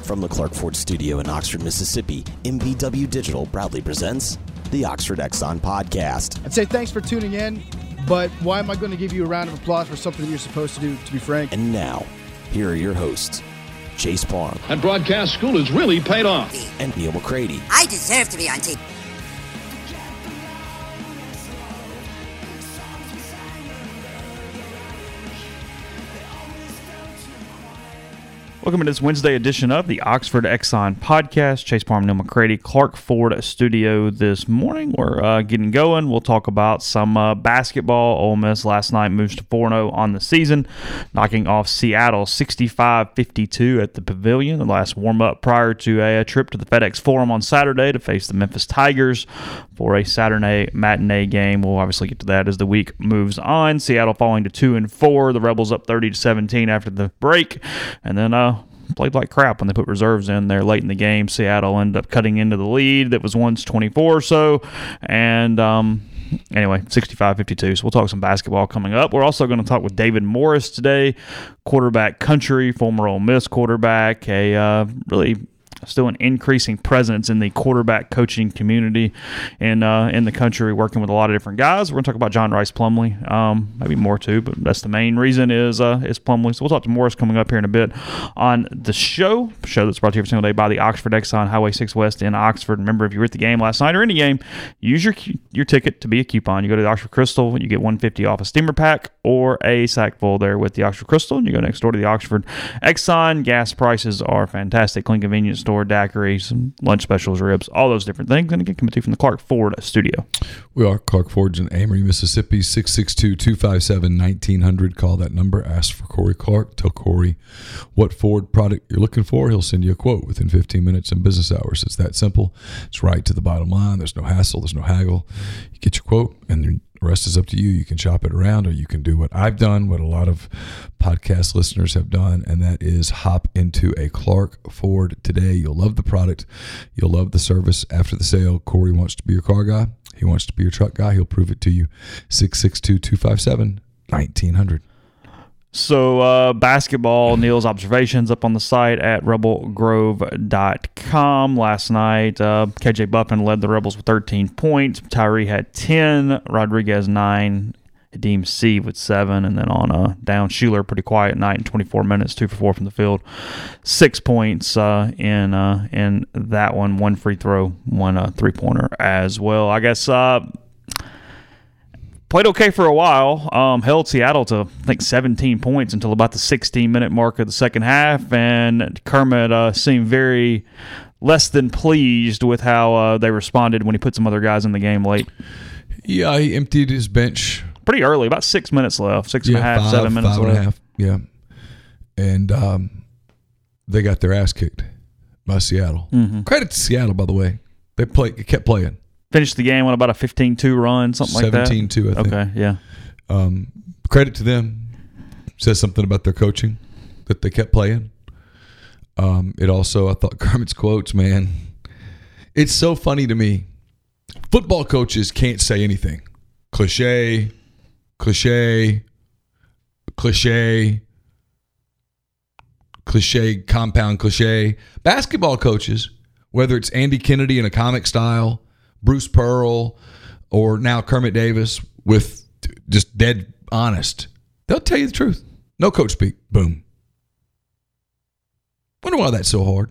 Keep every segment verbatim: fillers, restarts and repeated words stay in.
From the Clark Ford Studio in Oxford, Mississippi, M V W Digital proudly presents the Oxford Exxon Podcast. I'd say thanks for tuning in, but why am I going to give you a round of applause for something that you're supposed to do, to be frank? And now, here are your hosts, Chase Parham. And broadcast school has really paid off. And Neil McCready. I deserve to be on T V. Welcome to this Wednesday edition of the Oxford Exxon Podcast. Chase Parham, Neil McCready, Clark Ford Studio this morning. We're uh, getting going. We'll talk about some uh, basketball. Ole Miss last night moves to four and oh on the season, knocking off Seattle sixty-five fifty-two at the Pavilion. The last warm-up prior to a, a trip to the FedEx Forum on Saturday to face the Memphis Tigers for a Saturday matinee game. We'll obviously get to that as the week moves on. Seattle falling to two and four. The Rebels up thirty to seventeen after the break, and then uh. played like crap when they put reserves in there late in the game. Seattle ended up cutting into the lead that was once twenty-four or so. And um, anyway, sixty-five fifty-two. So we'll talk some basketball coming up. We're also going to talk with David Morris today, quarterback country, former Ole Miss quarterback, a uh, really still an increasing presence in the quarterback coaching community in uh, in the country, working with a lot of different guys. We're going to talk about John Rhys Plumlee, um, maybe more too, but that's the main reason is uh, is Plumlee. So we'll talk to Morris coming up here in a bit on the show, show that's brought to you every single day by the Oxford Exxon, Highway six West in Oxford. Remember, if you were at the game last night or any game, use your your ticket to be a coupon. You go to the Oxford Crystal, you get one hundred fifty dollars off a steamer pack or a sack full there with the Oxford Crystal, and you go next door to the Oxford Exxon. Gas prices are fantastic. Clean convenience store, daiquiri, some lunch specials, ribs, all those different things. And again, coming to you from the Clark Ford Studio. We are Clark Ford's in Amory, Mississippi, six six two, two five seven, one nine zero zero. Call that number. Ask for Corey Clark. Tell Corey what Ford product you're looking for. He'll send you a quote within fifteen minutes in business hours. It's that simple. It's right to the bottom line. There's no hassle. There's no haggle. You get your quote, and the rest is up to you. You can shop it around, or you can do what I've done, what a lot of podcast listeners have done, and that is hop into a Clark Ford today. You'll love the product. You'll love the service after the sale. Corey wants to be your car guy. He wants to be your truck guy. He'll prove it to you. six six two, two five seven, one nine zero zero. So uh, basketball, Neil's observations up on the site at rebel grove dot com last night. Uh, K J Buffin led the Rebels with thirteen points. Tyree had ten. Rodriguez nine. Hadim C with seven. And then on uh, down, Schuler, pretty quiet night in twenty-four minutes, two for four from the field. Six points uh, in uh, in that one. One free throw, one uh, three-pointer as well. I guess... Uh, Played okay for a while. Um, held Seattle to, I think, seventeen points until about the sixteen-minute mark of the second half, and Kermit uh, seemed very less than pleased with how uh, they responded when he put some other guys in the game late. Yeah, he emptied his bench. Pretty early, about six minutes left, six yeah, and a half, five, seven minutes five left. And a half, yeah. And um, they got their ass kicked by Seattle. Mm-hmm. Credit to Seattle, by the way. They play, kept playing. Finished the game on about a fifteen two run, something like that. seventeen two, I think. Okay, yeah. Um, credit to them. Says something about their coaching, that they kept playing. Um, it also, I thought Kermit's quotes, man, it's so funny to me. Football coaches can't say anything. Cliche, cliche, cliche, cliche, compound cliche. Basketball coaches, whether it's Andy Kennedy in a comic style, Bruce Pearl, or now Kermit Davis with just dead honest, they'll tell you the truth. No coach speak. Boom. Wonder why that's so hard.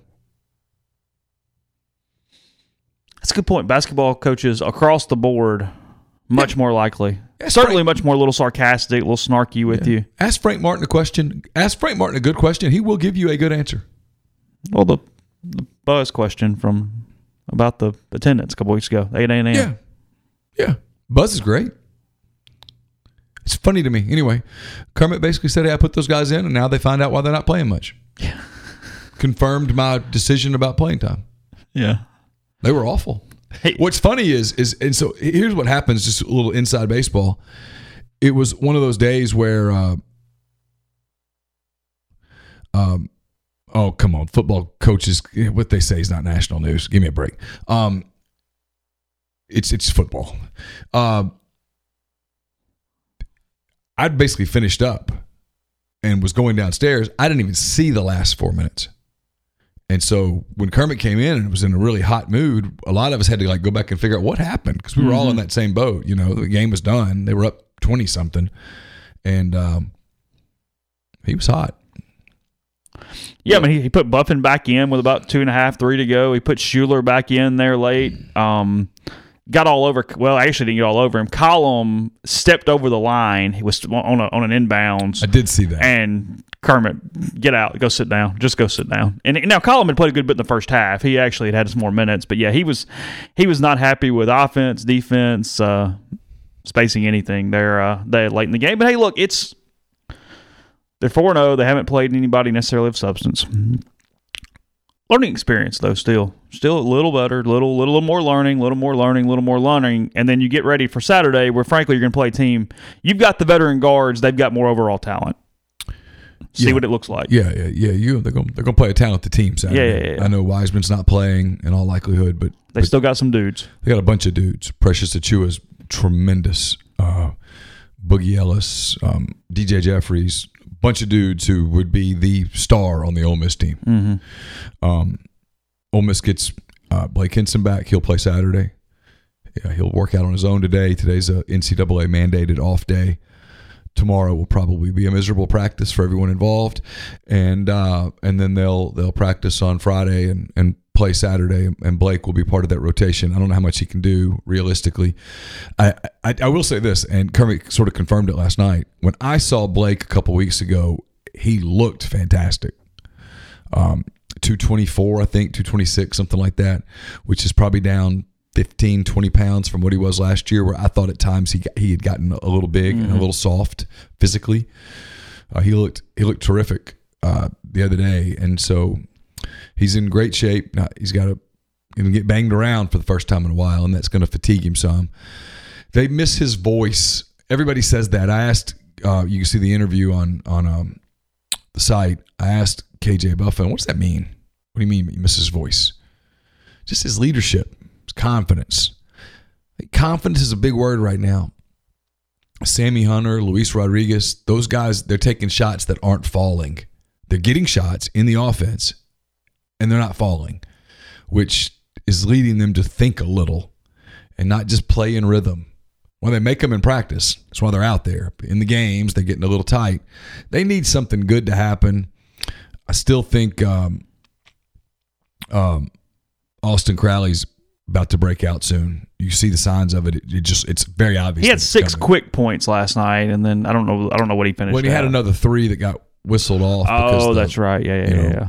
That's a good point. Basketball coaches across the board, much yeah. more likely. Yeah, Certainly Frank, much more a little sarcastic, a little snarky with yeah. you. Ask Frank Martin a question. Ask Frank Martin a good question. He will give you a good answer. Well, the, the buzz question from about the attendance a couple weeks ago, eight a.m. Yeah. Yeah. Buzz is great. It's funny to me. Anyway, Kermit basically said, hey, I put those guys in, and now they find out why they're not playing much. Yeah. Confirmed my decision about playing time. Yeah. They were awful. Hey. What's funny is, is, and so here's what happens, just a little inside baseball. It was one of those days where, uh, um, oh, come on, football coaches, what they say is not national news. Give me a break. Um, it's it's football. Uh, I'd basically finished up and was going downstairs. I didn't even see the last four minutes. And so when Kermit came in and was in a really hot mood, a lot of us had to like go back and figure out what happened because we were mm-hmm. all in that same boat. You know, the game was done. They were up twenty something, and um, he was hot. Yeah, I mean, he, he put Buffin back in with about two and a half, three to go. He put Schuler back in there late. Um, got all over. Well, I actually didn't get all over him. Column stepped over the line. He was on a, on an inbounds. I did see that. And Kermit, get out, go sit down, just go sit down. And now Column had played a good bit in the first half. He actually had had some more minutes, but yeah, he was he was not happy with offense, defense, uh, spacing anything there. Uh, they late in the game. But hey, look, it's they're four and zero. They haven't played anybody necessarily of substance. Learning experience though, still, still a little better, little, little more learning, little more learning, little more learning, and then you get ready for Saturday, where frankly you're going to play a team. You've got the veteran guards; they've got more overall talent. See yeah. what it looks like. Yeah, yeah, yeah. You they're going they're going to play a talented team Saturday. Yeah, yeah, yeah. I know Wiseman's not playing in all likelihood, but they but still got some dudes. They got a bunch of dudes. Precious Achua's tremendous. Uh, Boogie Ellis, um, D J Jeffries, bunch of dudes who would be the star on the Ole Miss team. Mm-hmm. Um, Ole Miss gets uh, Blake Hinson back. He'll play Saturday. Yeah, he'll work out on his own today. Today's a N C double A mandated off day. Tomorrow will probably be a miserable practice for everyone involved, and uh, and then they'll they'll practice on Friday and, and play Saturday, and Blake will be part of that rotation. I don't know how much he can do realistically. I I, I will say this, and Kermit sort of confirmed it last night. When I saw Blake a couple weeks ago, he looked fantastic. Um, two twenty-four, I think, two twenty-six, something like that, which is probably down fifteen, twenty pounds from what he was last year, where I thought at times he got, he had gotten a little big mm-hmm. and a little soft physically. Uh, he looked he looked terrific uh, the other day, and so he's in great shape. Now, he's got to going to get banged around for the first time in a while, and that's going to fatigue him some. They miss his voice. Everybody says that. I asked, uh, you can see the interview on on um, the site. I asked K J Buffin, what does that mean? What do you mean he misses his voice? Just his leadership. Confidence. Confidence is a big word right now. Sammy Hunter, Luis Rodriguez, those guys, they're taking shots that aren't falling. They're getting shots in the offense, and they're not falling, which is leading them to think a little and not just play in rhythm. Well, they make them in practice. That's why they're out there. In the games, they're getting a little tight. They need something good to happen. I still think um, um, Austin Crowley's about to break out soon. You see the signs of it. It, it just it's very obvious. He had six coming. quick points last night, and then I don't know. I don't know what he finished. Well, he at. had another three that got whistled off. Oh, the, that's right. Yeah, yeah, you know, yeah.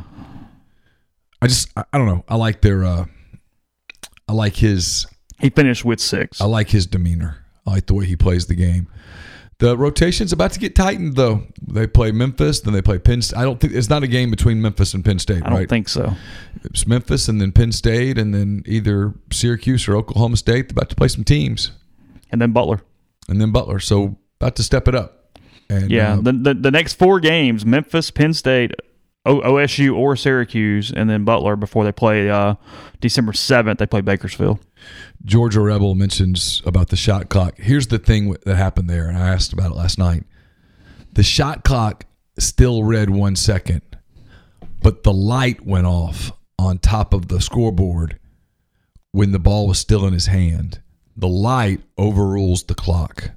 I just I, I don't know. I like their. Uh, I like his. He finished with six. I like his demeanor. I like the way he plays the game. The rotation's about to get tightened, though. They play Memphis, then they play Penn State. I don't think it's not a game between Memphis and Penn State, I don't right? think so. It's Memphis and then Penn State and then either Syracuse or Oklahoma State. They're about to play some teams. And then Butler. And then Butler. So about to step it up. And, yeah, uh, the, the the next four games, Memphis, Penn State, o- OSU, or Syracuse, and then Butler before they play uh, December seventh. They play Bakersfield. Georgia Rebel mentions about the shot clock. Here's the thing that happened there, and I asked about it last night. The shot clock still read one second, but the light went off on top of the scoreboard when the ball was still in his hand. The light overrules the clock.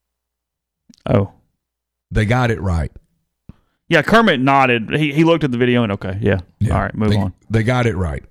Oh. They got it right. Yeah, Kermit nodded. He he looked at the video and okay, yeah. yeah All right, move they, on. They got it right.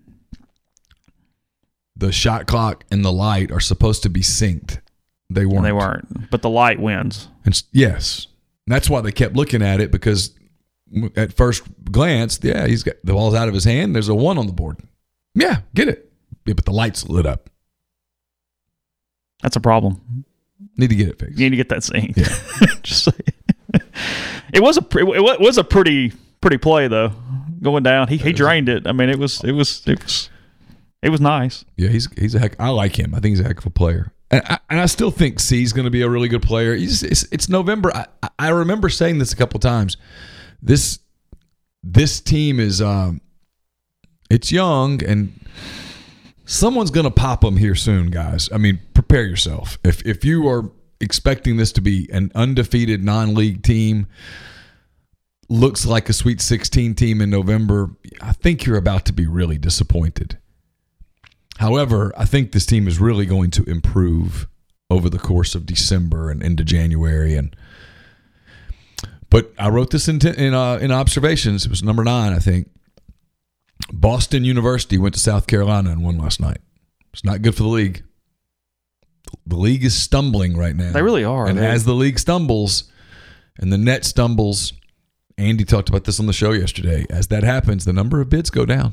The shot clock and the light are supposed to be synced. They weren't. And they weren't. But the light wins. And yes. And that's why they kept looking at it, because at first glance, yeah, he's got the ball's out of his hand. There's a one on the board. Yeah, get it. Yeah, but the light's lit up. That's a problem. Need to get it fixed. You need to get that synced. Yeah. Just say it was a it was a pretty pretty play though. Going down, he he drained it. I mean, it was it was it was. It was nice. Yeah, he's he's a heck. I like him. I think he's a heck of a player, and I, and I still think C's going to be a really good player. He's, it's, it's November. I, I remember saying this a couple times. This this team is um, it's young, and someone's going to pop them here soon, guys. I mean, prepare yourself. If if you are expecting this to be an undefeated non-league team, looks like a Sweet sixteen team in November, I think you're about to be really disappointed. However, I think this team is really going to improve over the course of December and into January. And but I wrote this in in, uh, in observations. It was number nine, I think. Boston University went to South Carolina and won last night. It's not good for the league. The league is stumbling right now. They really are. And they, as the league stumbles and the net stumbles, Andy talked about this on the show yesterday. As that happens, the number of bids go down.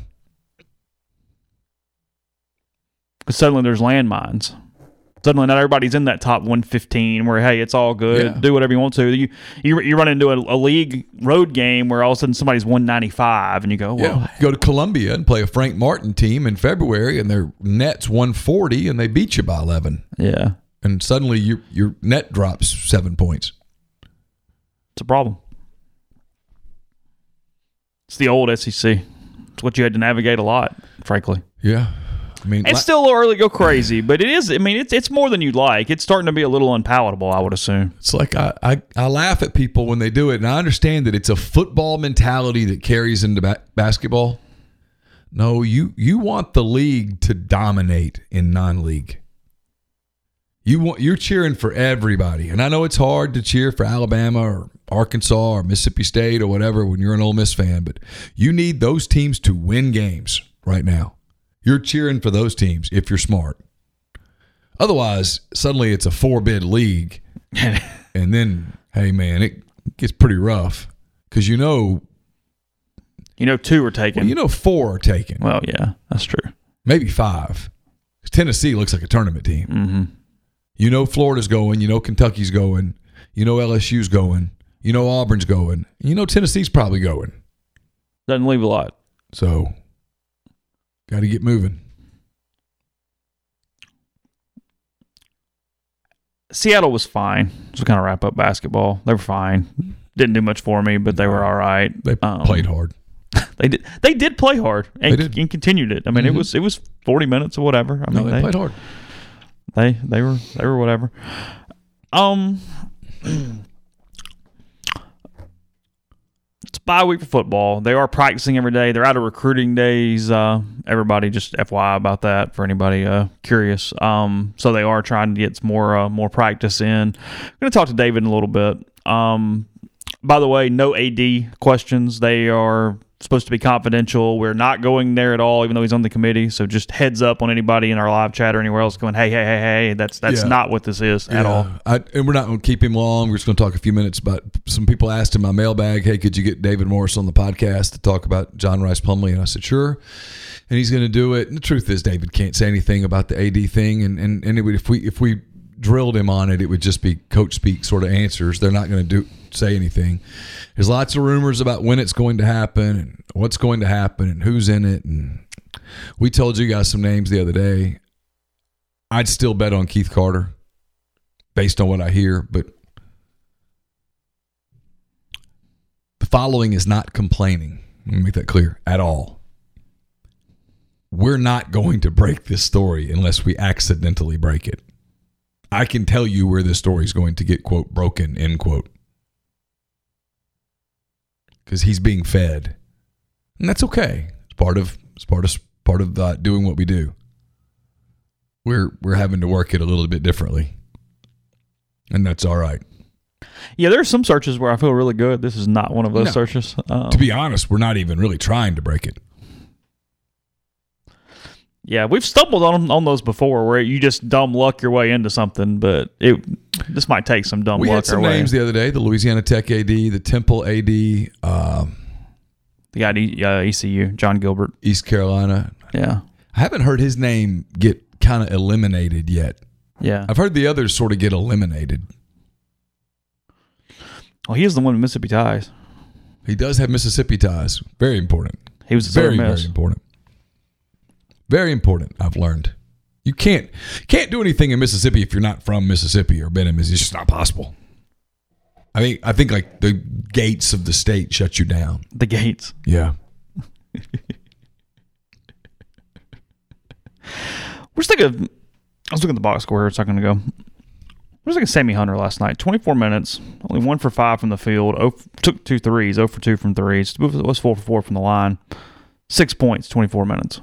Because suddenly there's landmines. Suddenly not everybody's in that top one fifteen where, hey, it's all good. Yeah. Do whatever you want to. You you, you run into a, a league road game where all of a sudden somebody's one ninety-five and you go, well, Yeah. Go to Columbia and play a Frank Martin team in February and their net's one forty and they beat you by eleven. yeah, And suddenly your your net drops seven points. it's a problem. It's the old S E C. It's what you had to navigate a lot, frankly. Yeah. I mean, It's la- still a little early to go crazy, but it is. I mean, it's it's more than you'd like. It's starting to be a little unpalatable, I would assume. It's like I, I, I laugh at people when they do it, and I understand that it's a football mentality that carries into ba- basketball. No, you you want the league to dominate in non-league. You want you're cheering for everybody, and I know it's hard to cheer for Alabama or Arkansas or Mississippi State or whatever when you're an Ole Miss fan, but you need those teams to win games right now. You're cheering for those teams if you're smart. Otherwise, suddenly it's a four-bid league, and then, hey, man, it gets pretty rough because you know, You know, two are taken. well, you know four are taken, Well, yeah, that's true. maybe five. Tennessee looks like a tournament team. Mm-hmm. You know Florida's going. You know Kentucky's going. You know L S U's going. You know Auburn's going. You know Tennessee's probably going. Doesn't leave a lot. So, got to get moving. Seattle was fine. So we kind of wrap up basketball. They were fine. Didn't do much for me, but they were all right. They Um, played hard. They did. They did play hard and, They did. and continued it. I mean, Mhm. it was it was forty minutes or whatever. I No, mean, they, played hard. They they were they were whatever. Um, it's bye week for football. They are practicing every day. They're out of recruiting days. Uh, everybody just F Y I about that for anybody uh, curious. Um, so they are trying to get some more uh, more practice in. I'm going to talk to David in a little bit. Um, by the way, no A D questions. They are supposed to be confidential. We're not going there at all, even though he's on the committee. So just heads up on anybody in our live chat or anywhere else going, hey, hey, hey, hey, that's that's Yeah. not what this is at Yeah. all. I, and we're not going to keep him long. We're just going to talk a few minutes about some people asked in my mailbag, hey, could you get David Morris on the podcast to talk about John Rice Plumlee? And I said, sure. And he's going to do it. And the truth is, David can't say anything about the A D thing. And and, and it would, if we if we drilled him on it, it would just be coach speak sort of answers. They're not going to do say anything. There's lots of rumors about when it's going to happen and what's going to happen and who's in it. And we told you guys some names the other day. I'd still bet on Keith Carter based on what I hear, but the following is not complaining. Let me make that clear at all. We're not going to break this story unless we accidentally break it. I can tell you where this story is going to get, quote, broken, end quote. Because he's being fed. And that's okay. It's part of it's part of part of uh, doing what we do. We're we're having to work it a little bit differently. And that's all right. Yeah, there are some searches where I feel really good. This is not one of those No. searches. Um, To be honest, we're not even really trying to break it. yeah, we've stumbled on on those before where you just dumb luck your way into something, but it this might take some dumb We luck had some our way. names the other day. The Louisiana Tech A D, the Temple A D, um, The guy at E- uh, E C U, John Gilbert. East Carolina. Yeah, I haven't heard his name get kind of eliminated yet. yeah. I've heard the others sort of get eliminated. Well, he is the one with Mississippi ties. He does have Mississippi ties. Very important. He was a Very, Southern Miss. very important. Very important, I've learned. You can't can't do anything in Mississippi if you're not from Mississippi or been in Mississippi. It's just not possible. I mean, I think like the gates of the state shut you down. The Gates. Yeah. We're just thinking. I was looking at the box score here a second ago. was like a Sammy Hunter last night. twenty-four minutes, only one for five from the field. Oh, took two threes, zero for two from threes. Was four for four from the line. Six points, twenty-four minutes.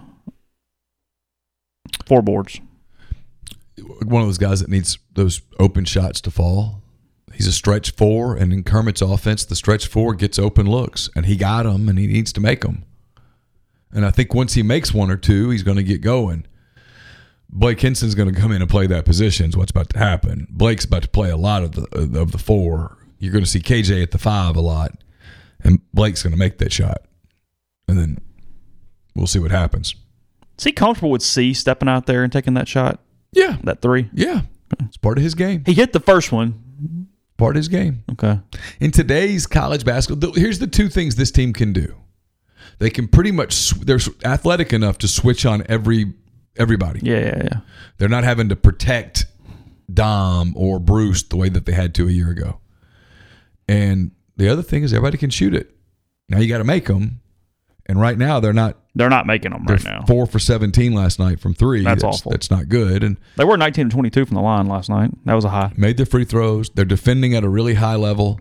Four boards. One of those guys that needs those open shots to fall. He's a stretch four, and in Kermit's offense, the stretch four gets open looks, and he got them, and he needs to make them. And I think once he makes one or two, he's going to get going. Blake Henson's going to come in and play that position is what's about to happen. Blake's about to play a lot of the of the four. You're going to see K J at the five a lot, and Blake's going to make that shot. And then we'll see what happens. Is he comfortable with C stepping out there and taking that shot? Yeah. That three? Yeah. It's part of his game. He hit the first one. Part of his game. Okay. In today's college basketball, here's the two things this team can do. They can pretty much, they're athletic enough to switch on every everybody. Yeah, yeah, yeah. They're not having to protect Dom or Bruce the way that they had to a year ago. And the other thing is everybody can shoot it. Now you got to make them. And right now they're not. They're not making them right now. Four for seventeen last night from three. That's, that's awful. That's not good. And they were nineteen and twenty-two from the line last night. That was a high. Made their free throws. They're defending at a really high level.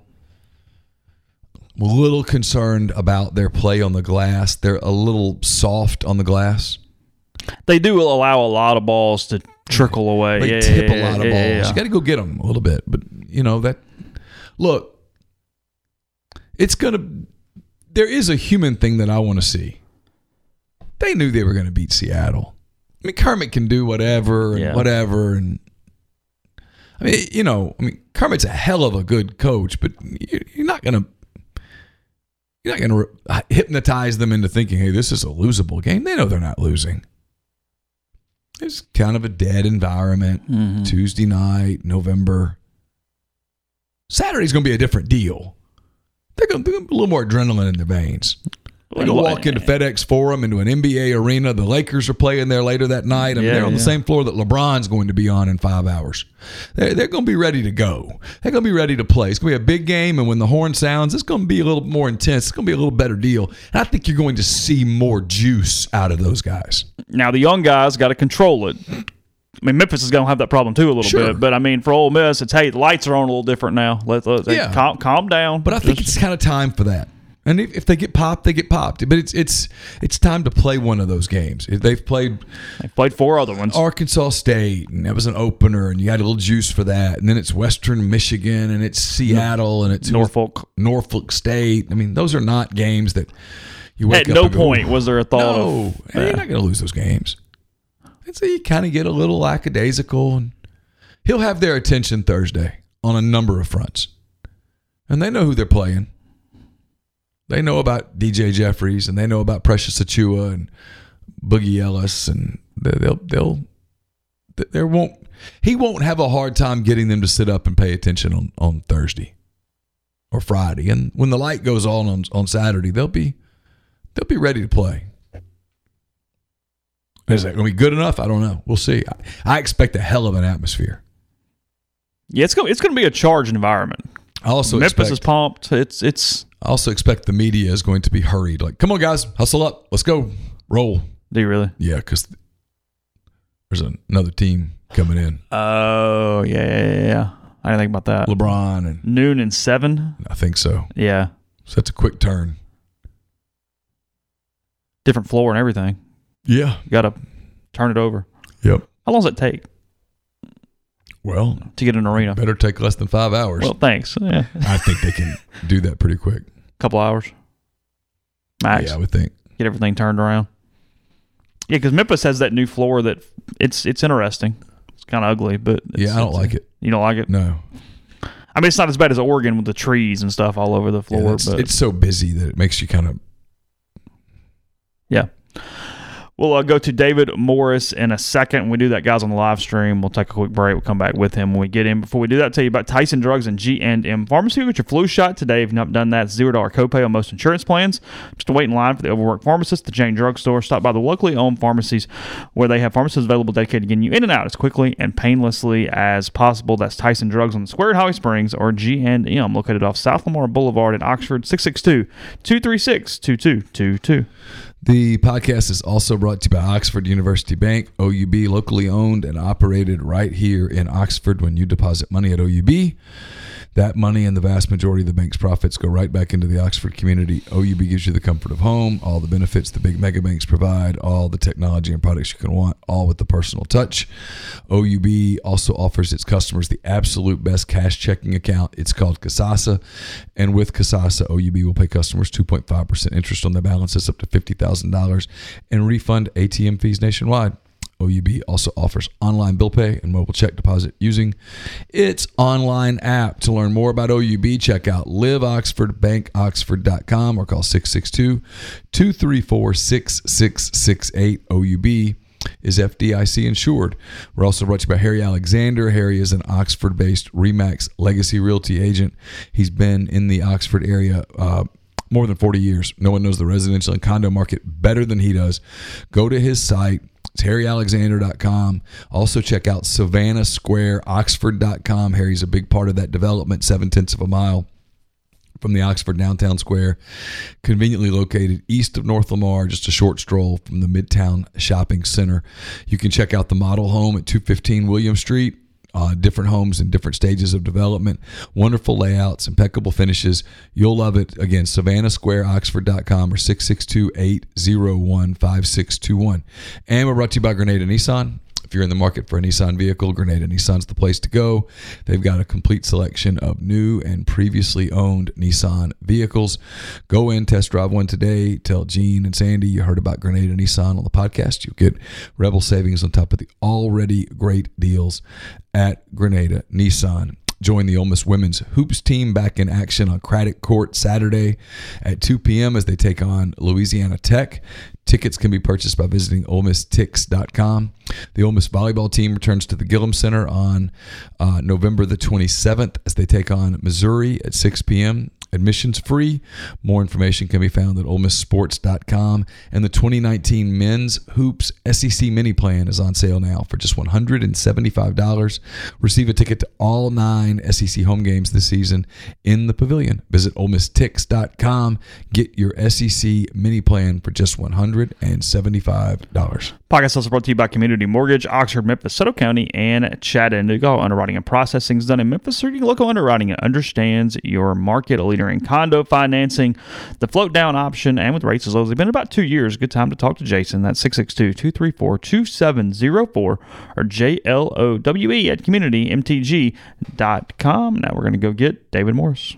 I'm a little concerned about their play on the glass. They're a little soft on the glass. They do allow a lot of balls to trickle away. They yeah, tip yeah, a lot of yeah, balls. Yeah, yeah. You got to go get them a little bit. But, you know, that – look, it's going to – there is a human thing that I want to see. They knew they were going to beat Seattle. I mean, Kermit can do whatever and yeah. whatever. And I mean, you know, I mean, Kermit's a hell of a good coach, but you're not going to – You're not going to hypnotize them into thinking, hey, this is a losable game. They know they're not losing. It's kind of a dead environment. Mm-hmm. Tuesday night, November. Saturday's going to be a different deal. They're going to be a little more adrenaline in their veins. They're going to walk into FedEx Forum, into an N B A arena. The Lakers are playing there later that night. I mean, yeah, they're on yeah. the same floor that LeBron's going to be on in five hours. They're, they're going to be ready to go. They're going to be ready to play. It's going to be a big game, and when the horn sounds, it's going to be a little more intense. It's going to be a little better deal. And I think you're going to see more juice out of those guys. Now, the young guys got to control it. I mean, Memphis is going to have that problem too a little Sure. bit. But, I mean, for Ole Miss, it's, hey, the lights are on a little different now. Let, let, Yeah. calm, calm down. But I think Just- it's kind of time for that. And if, if they get popped, they get popped. But it's it's it's time to play one of those games. If they've played They played four other ones. Arkansas State, and that was an opener, and you had a little juice for that. And then it's Western Michigan, and it's Seattle, and it's Norfolk. Norfolk State. I mean, those are not games that you wake At up no and go, point was there a thought no, of hey, you're not going to lose those games. And so you kind of get a little lackadaisical, and he'll have their attention Thursday on a number of fronts. And they know who they're playing. They know about D J Jeffries, and they know about Precious Achua and Boogie Ellis, and they'll they'll there won't he won't have a hard time getting them to sit up and pay attention on, on Thursday or Friday, and when the light goes on, on on Saturday, they'll be they'll be ready to play. Is that going to be good enough? I don't know. We'll see. I, I expect a hell of an atmosphere. Yeah, it's going. It's going to be a charged environment. I also Memphis expect, is pumped. It's it's. I also expect the media is going to be hurried. Like, come on, guys, hustle up. Let's go. Roll. Do you really? Yeah, because there's another team coming in. Oh yeah, yeah, yeah, yeah. I didn't think about that. LeBron and Noon and seven. I think so. Yeah, So that's a quick turn. different floor and everything. Yeah. You got to turn it over. Yep. How long does it take Well, to get an arena? better take less than five hours. Well, thanks. Yeah, a I think they can do that pretty quick. couple hours max. Yeah, I would think. Get everything turned around. Yeah, because Memphis has that new floor that it's it's interesting. It's kind of ugly, but it's, Yeah, I don't it's- like it. You don't like it? No. I mean, it's not as bad as Oregon with the trees and stuff all over the Yeah, floor. it's, but it's so busy that it makes you kind of. yeah. We'll uh, go to David Morris in a second. When we do that, guys, on the live stream, we'll take a quick break. We'll come back with him when we get in. Before we do that, I'll tell you about Tyson Drugs and G and M Pharmacy. Get your flu shot today. If you've not done that, it's zero dollars copay on most insurance plans. Just to wait in line for the overworked pharmacist, the Jane Drug Store. Stop by the locally owned pharmacies where they have pharmacists available dedicated to getting you in and out as quickly and painlessly as possible. That's Tyson Drugs on the Square at Holly Springs, or G and M located off South Lamar Boulevard in Oxford, six six two, two three six, two two two two. The podcast is also brought to you by Oxford University Bank, O U B, locally owned and operated right here in Oxford. When you deposit money at O U B, that money and the vast majority of the bank's profits go right back into the Oxford community. O U B gives you the comfort of home, all the benefits the big mega banks provide, all the technology and products you can want, all with the personal touch. O U B also offers its customers the absolute best cash checking account. It's called Kasasa. And with Kasasa, O U B will pay customers two point five percent interest on their balances up to fifty thousand dollars and refund A T M fees nationwide. O U B also offers online bill pay and mobile check deposit using its online app. To learn more about O U B, check out live oxford bank oxford dot com or call six six two, two three four, six six six eight. O U B is F D I C insured. We're also brought to you by Harry Alexander. Harry is an Oxford-based RE/MAX Legacy Realty agent. He's been in the Oxford area uh, more than forty years. No one knows the residential and condo market better than he does. Go to his site. It's harry alexander dot com. Also check out savannah square oxford dot com. Harry's a big part of that development, seven-tenths of a mile from the Oxford Downtown Square, conveniently located east of North Lamar, just a short stroll from the Midtown Shopping Center. You can check out the model home at two fifteen William Street. Uh, different homes in different stages of development, wonderful layouts, impeccable finishes. You'll love it. Again, savannah square oxford dot com or six six two, eight zero one, five six two one. And we're brought to you by Grenada Nissan. If you're in the market for a Nissan vehicle, Grenada Nissan's the place to go. They've got a complete selection of new and previously owned Nissan vehicles. Go in, test drive one today. Tell Gene and Sandy you heard about Grenada Nissan on the podcast. You'll get Rebel savings on top of the already great deals at Grenada Nissan. Join the Ole Miss women's hoops team back in action on Craddock Court Saturday at two p.m. as they take on Louisiana Tech. Tickets can be purchased by visiting ole miss tix dot com. The Ole Miss volleyball team returns to the Gillum Center on uh, November the twenty-seventh as they take on Missouri at six p.m. Admissions free. More information can be found at ole miss sports dot com. And the twenty nineteen Men's Hoops S E C Mini Plan is on sale now for just one hundred seventy-five dollars. Receive a ticket to all nine S E C home games this season in the Pavilion. Visit ole miss tix dot com. Get your S E C Mini Plan for just one hundred seventy-five dollars. Podcast also brought to you by Community Mortgage, Oxford, Memphis, Soto County, and Chattanooga. Underwriting and processing is done in Memphis. thirty local underwriting and understands your market. A leader in condo financing, the float down option, and with rates as low as they've been about two years. Good time to talk to Jason. That's six six two, two three four, two seven zero four or J L O W E at community m t g dot com. Now we're going to go get David Morris.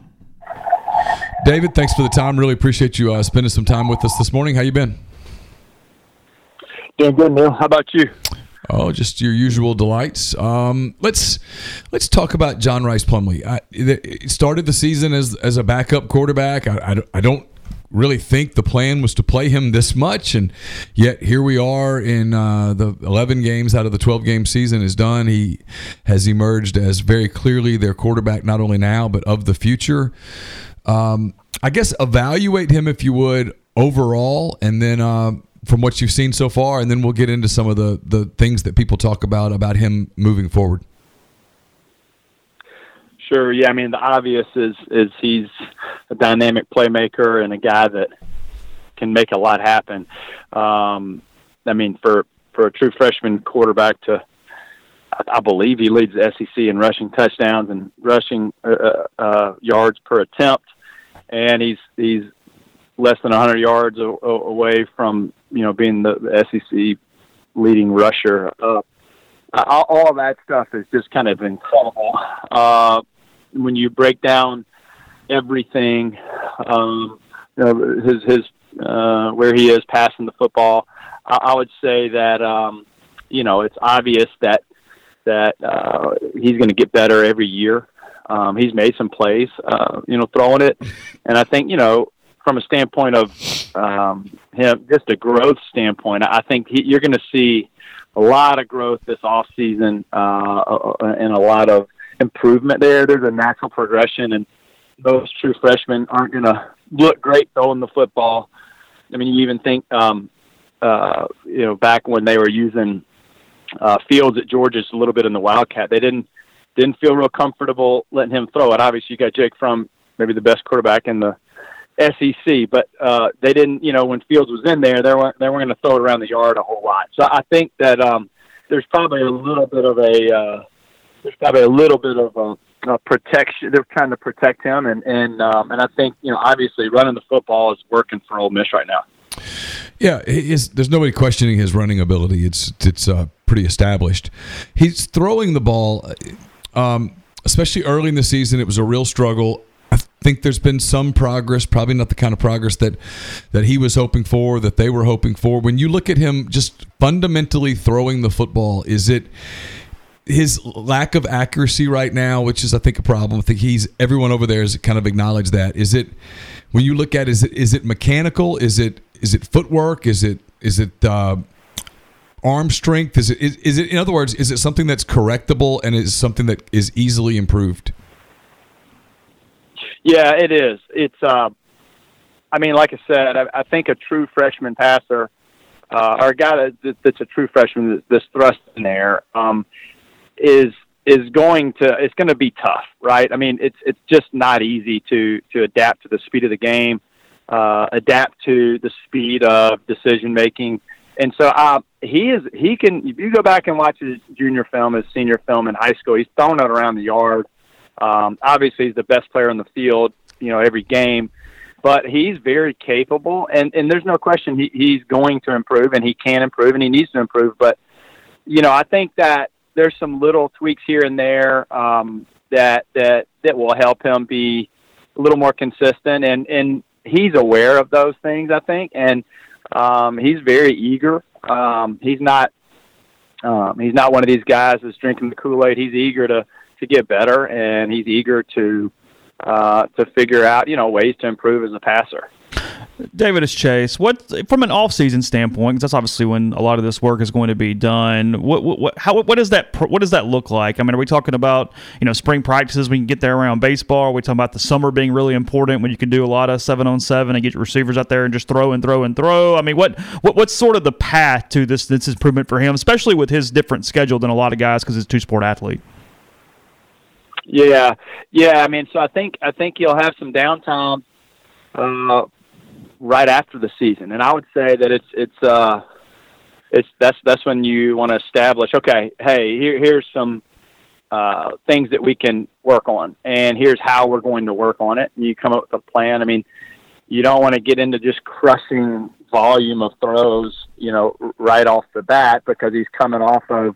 David, thanks for the time. Really appreciate you uh, spending some time with us this morning. How you been? Doing good, Neil. How about you? Oh, just your usual delights. Um, let's let's talk about John Rhys Plumlee. I, it started the season as as a backup quarterback. I, I, I don't really think the plan was to play him this much, and yet here we are in uh, the eleven games out of the twelve game season is done. He has emerged as very clearly their quarterback, not only now but of the future. Um, I guess evaluate him if you would overall, and then. Uh, from what you've seen so far, and then we'll get into some of the, the things that people talk about, about him moving forward. Sure. Yeah. I mean, the obvious is, is he's a dynamic playmaker and a guy that can make a lot happen. Um, I mean, for, for a true freshman quarterback to, I, I believe he leads the S E C in rushing touchdowns and rushing uh, uh, yards per attempt. And he's, he's less than one hundred yards a, a, away from, you know, being the, the S E C leading rusher. Uh, all, all that stuff is just kind of incredible. Uh, when you break down everything, um, you know, his, his, uh, where he is passing the football, I, I would say that, um, you know, it's obvious that, that, uh, he's going to get better every year. Um, he's made some plays, uh, you know, throwing it. And I think, you know, from a standpoint of um, him, just a growth standpoint, I think he, you're going to see a lot of growth this offseason uh, and a lot of improvement there. There's a natural progression, and those true freshmen aren't going to look great throwing the football. I mean, you even think, um, uh, you know, back when they were using uh, Fields at Georgia just a little bit in the Wildcat, they didn't didn't feel real comfortable letting him throw it. Obviously, you got Jake Fromm, maybe the best quarterback in the S E C, but uh, they didn't, you know, when Fields was in there, they weren't, they weren't going to throw it around the yard a whole lot. So I think that um, there's probably a little bit of a, uh, there's probably a little bit of a, a protection. They're trying to protect him. And, and, um, and I think, you know, obviously running the football is working for Ole Miss right now. Yeah, his, there's nobody questioning his running ability. It's, it's uh, pretty established. He's throwing the ball, um, especially early in the season. It was a real struggle. I think there's been some progress, probably not the kind of progress that, that he was hoping for, that they were hoping for. When you look at him just fundamentally throwing the football, is it his lack of accuracy right now, which is, I think, a problem? I think he's everyone over there has kind of acknowledged that. Is it when you look at is it is it mechanical? Is it is it footwork? Is it is it uh, arm strength? Is it is, is it in other words, is it something that's correctable and is something that is easily improved? Yeah, it is. It's, uh, I mean, like I said, I, I think a true freshman passer, uh, or a guy that, that's a true freshman that's thrust in there, um, is is going to it's going to be tough, right? I mean, it's it's just not easy to to adapt to the speed of the game, uh, adapt to the speed of decision making, and so uh, he is he can. If you go back and watch his junior film, his senior film in high school, he's throwing it around the yard. Um, obviously, he's the best player on the field, you know, every game, but he's very capable, and, and there's no question he, he's going to improve, and he can improve, and he needs to improve. But, you know, I think that there's some little tweaks here and there um, that that that will help him be a little more consistent, and, and he's aware of those things, I think, and um, he's very eager. Um, he's not um, he's not one of these guys that's drinking the Kool-Aid. He's eager to. to get better, and he's eager to uh, to figure out, you know, ways to improve as a passer. David, it's Chase. What from an off-season standpoint, because that's obviously when a lot of this work is going to be done. What what how what does that what does that look like? I mean, are we talking about, you know, spring practices when you can get there around baseball? Are we talking about the summer being really important when you can do a lot of seven on seven and get your receivers out there and just throw and throw and throw? I mean, what what what's sort of the path to this this improvement for him, especially with his different schedule than a lot of guys because he's a two-sport athlete? Yeah, yeah. I mean, so I think I think he'll have some downtime uh, right after the season, and I would say that it's it's uh, it's that's that's when you want to establish. Okay, hey, here here's some uh, things that we can work on, and here's how we're going to work on it. And you come up with a plan. I mean, you don't want to get into just crushing volume of throws, you know, right off the bat because he's coming off of.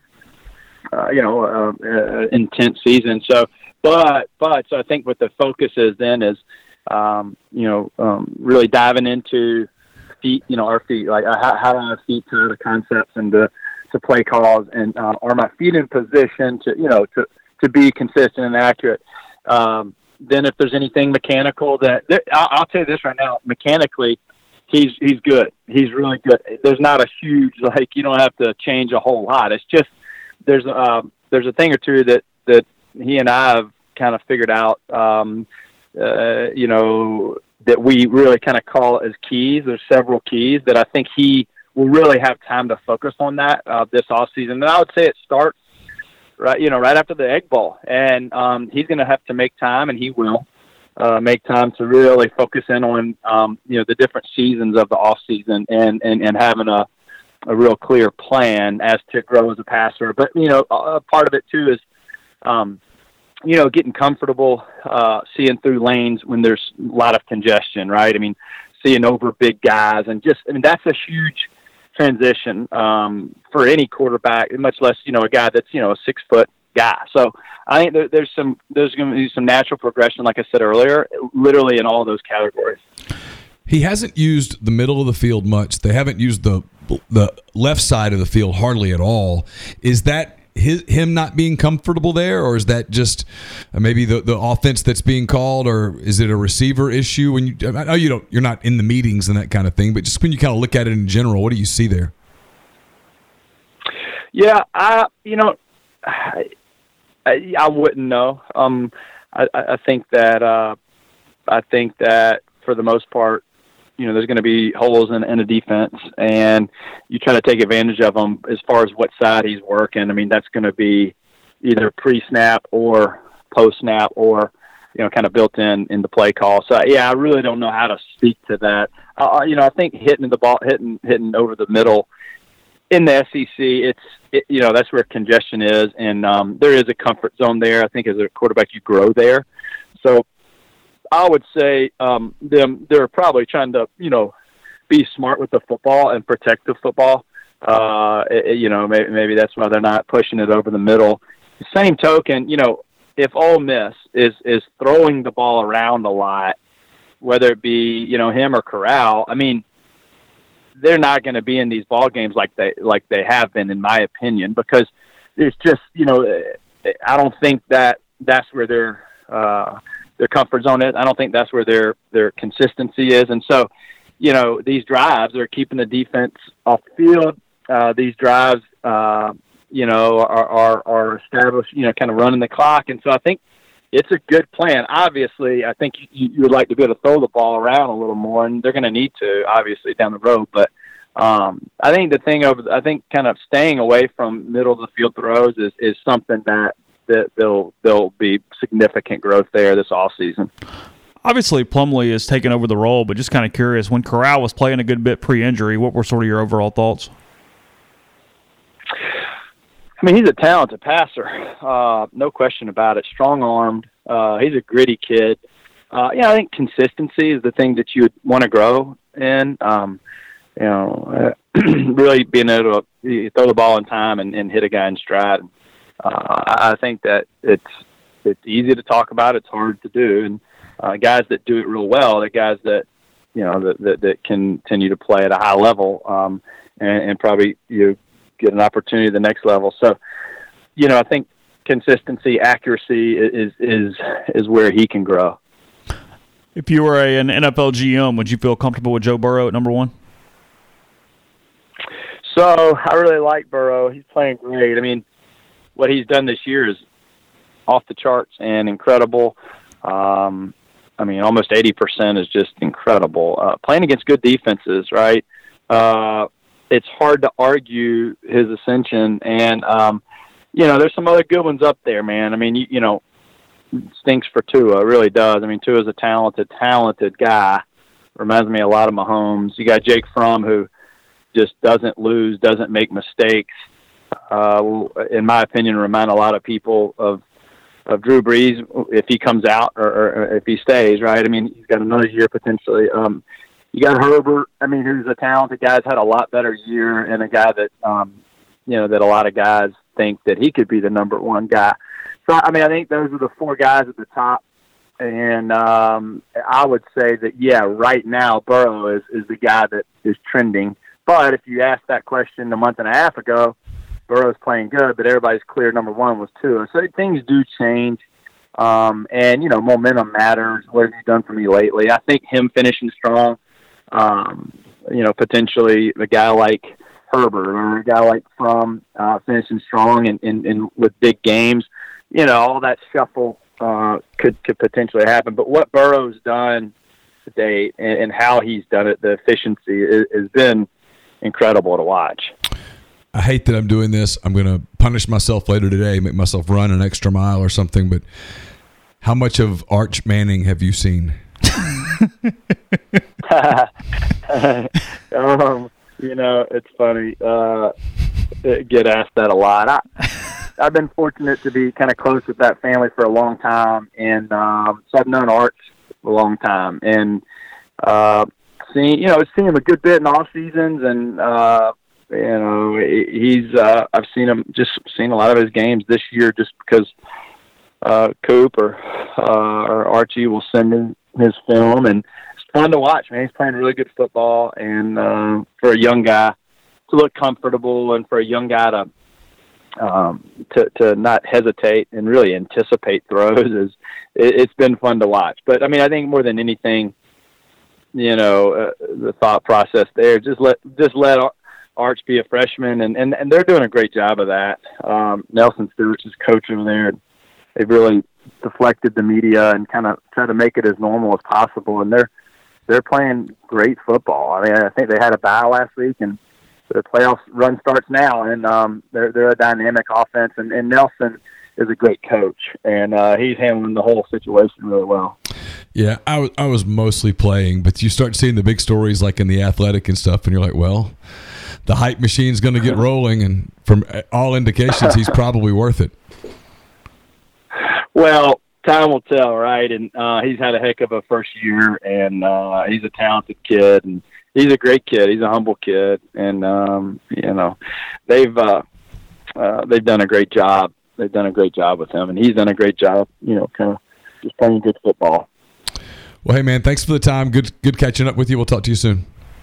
Uh, you know, uh, uh, intense season. So, but, but, so I think what the focus is then is, um, you know, um, really diving into feet, you know, our feet, like uh, how, how do I have feet to the concepts and to, to play calls, and uh, are my feet in position to, you know, to, to be consistent and accurate. Um, then if there's anything mechanical that, I'll, I'll tell you this right now, mechanically, he's, he's good. He's really good. There's not a huge, like, you don't have to change a whole lot. It's just, There's uh, there's a thing or two that, that he and I have kind of figured out, um, uh, you know, that we really kind of call as keys. There's several keys that I think he will really have time to focus on that uh, this off season. And I would say it starts right, you know, right after the Egg Bowl, and um, he's going to have to make time, and he will uh, make time to really focus in on, um, you know, the different seasons of the off season and, and, and having a a real clear plan as to grow as a passer. But, you know, a part of it too is, um, you know, getting comfortable, uh, seeing through lanes when there's a lot of congestion, right? I mean, seeing over big guys and just, I mean, that's a huge transition, um, for any quarterback, much less, you know, a guy that's, you know, a six foot guy. So I think there, there's some, there's going to be some natural progression, like I said earlier, literally in all those categories. He hasn't used the middle of the field much. They haven't used the the left side of the field hardly at all. Is that his, him not being comfortable there, or is that just maybe the, the offense that's being called, or is it a receiver issue? When you, I know you don't, you're not in the meetings and that kind of thing, but just when you kind of look at it in general, what do you see there? Yeah, I you know, I, I, I wouldn't know. Um, I, I think that uh, I think that for the most part, you know, there's going to be holes in, in a defense, and you try to take advantage of them as far as what side he's working. I mean, that's going to be either pre-snap or post-snap, or, you know, kind of built in in the play call. So yeah, I really don't know how to speak to that. Uh, you know, I think hitting the ball, hitting hitting over the middle in the S E C, it's it, you know, that's where congestion is, and um, there is a comfort zone there. I think as a quarterback, you grow there. So I would say um, them they're probably trying to, you know, be smart with the football and protect the football. Uh, it, you know, maybe, maybe that's why they're not pushing it over the middle. Same token, you know, if Ole Miss is is throwing the ball around a lot, whether it be, you know, him or Corral, I mean, they're not going to be in these ball games like they like they have been, in my opinion, because it's just, you know, I don't think that that's where their uh, their comfort zone is. I don't think that's where their their consistency is, and so, you know, these drives are keeping the defense off the field. Uh, these drives, uh, you know, are, are are established, you know, kind of running the clock, and so I think it's a good plan. Obviously, I think you, you would like to be able to throw the ball around a little more, and they're going to need to, obviously, down the road. But um, I think the thing over, I think, kind of staying away from middle of the field throws is, is something that that there'll there'll be significant growth there this offseason. Obviously, Plumlee is taking over the role, but just kind of curious, when Corral was playing a good bit pre-injury, what were sort of your overall thoughts? I mean, he's a talented passer, uh, no question about it. Strong-armed. Uh, he's a gritty kid. Uh, yeah, I think consistency is the thing that you would want to grow in. Um, you know, uh, really being able to throw the ball in time and, and hit a guy in stride. Uh, I think that it's it's easy to talk about. It's hard to do. And uh, guys that do it real well, the guys that you know that that, that continue to play at a high level, um, and, and probably you get an opportunity at the next level. So, you know, I think consistency, accuracy is is is where he can grow. If you were a, an N F L G M, would you feel comfortable with Joe Burrow at number one? So I really like Burrow. He's playing great. I mean, what he's done this year is off the charts and incredible. Um, I mean, almost eighty percent is just incredible. Uh, playing against good defenses, right? Uh, it's hard to argue his ascension. And, um, you know, there's some other good ones up there, man. I mean, you, you know, it stinks for Tua. It really does. I mean, Tua's a talented, talented guy. Reminds me a lot of Mahomes. You got Jake Fromm, who just doesn't lose, doesn't make mistakes. Uh, in my opinion, remind a lot of people of of Drew Brees if he comes out or, or if he stays, right? I mean, he's got another year potentially. Um, you got Herbert, I mean, who's a talented guy, has had a lot better year, and a guy that, um, you know, that a lot of guys think that he could be the number one guy. So, I mean, I think those are the four guys at the top. And um, I would say that, yeah, right now, Burrow is, is the guy that is trending. But if you asked that question a month and a half ago, Burrow's playing good, but everybody's clear number one was Tua. So things do change. Um, and, you know, momentum matters. What have you done for me lately? I think him finishing strong, um, you know, potentially a guy like Herbert or a guy like Fromm uh, finishing strong and, and, and with big games, you know, all that shuffle uh, could, could potentially happen. But what Burrow's done to date and, and how he's done it, the efficiency is, has been incredible to watch. I hate that I'm doing this. I'm going to punish myself later today, make myself run an extra mile or something. But how much of Arch Manning have you seen? um, you know, it's funny. Uh, get asked that a lot. I, I've been fortunate to be kind of close with that family for a long time, and um, so I've known Arch for a long time, and uh, seen you know seen him a good bit in off seasons, and uh, you know he's uh, I've seen him just seen a lot of his games this year just because uh, Coop or uh, or Archie will send him his film, and it's fun to watch. Man, he's playing really good football, and uh, for a young guy to look comfortable, and for a young guy to um, to to not hesitate and really anticipate throws is it, it's been fun to watch. But I mean, I think more than anything, you know, uh, the thought process there just let just let Arch be a freshman, and, and, and they're doing a great job of that. Um, Nelson Stewart's his coach over there. They've really deflected the media and kind of try to make it as normal as possible, and they're they're playing great football. I mean, I think they had a bye last week, and the playoff run starts now, and um, they're they're a dynamic offense. And, and Nelson, is a great coach, and uh, he's handling the whole situation really well. Yeah, I was I was mostly playing, but you start seeing the big stories like in The Athletic and stuff, and you're like, well, the hype machine's going to get rolling, and from all indications, he's probably worth it. Well, time will tell, right? And uh, he's had a heck of a first year, and uh, he's a talented kid, and he's a great kid. He's a humble kid, and um, you know, they've uh, uh, they've done a great job. They've done a great job with him, and he's done a great job. You know, kind of just playing good football. Well, hey man, thanks for the time. Good, good catching up with you. We'll talk to you soon.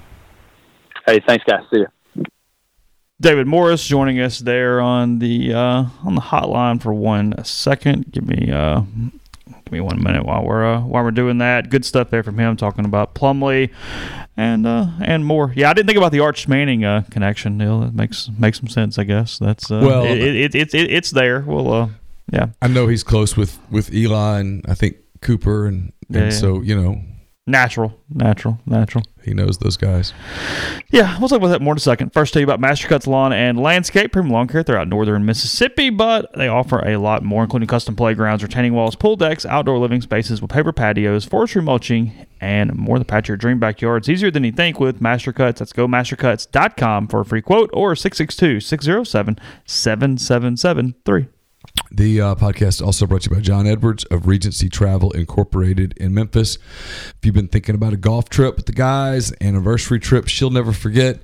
Hey, thanks, guys. See you. David Morris joining us there on the uh, on the hotline for one second. Give me uh, give me one minute while we're uh, while we're doing that. Good stuff there from him talking about Plumlee and uh, and more. Yeah, I didn't think about the Arch Manning uh, connection. Neil, that makes makes some sense. I guess that's uh, well, it, it, it, it, it's there. Well, uh, yeah, I know he's close with with Eli and I think Cooper and, and yeah, yeah. so you know. Natural, natural, natural. He knows those guys. Yeah, we'll talk about that more in a second. First, tell you about Mastercuts Lawn and Landscape, Premium Lawn Care. They're out in northern Mississippi, but they offer a lot more, including custom playgrounds, retaining walls, pool decks, outdoor living spaces with paper patios, forestry mulching, and more to patch your dream backyard. It's easier than you think with Mastercuts. Let's go mastercuts dot com for a free quote or six six two, six zero seven, seven seven seven three. The uh, podcast also brought to you by John Edwards of Regency Travel Incorporated in Memphis. If you've been thinking about a golf trip with the guys, anniversary trip she'll never forget,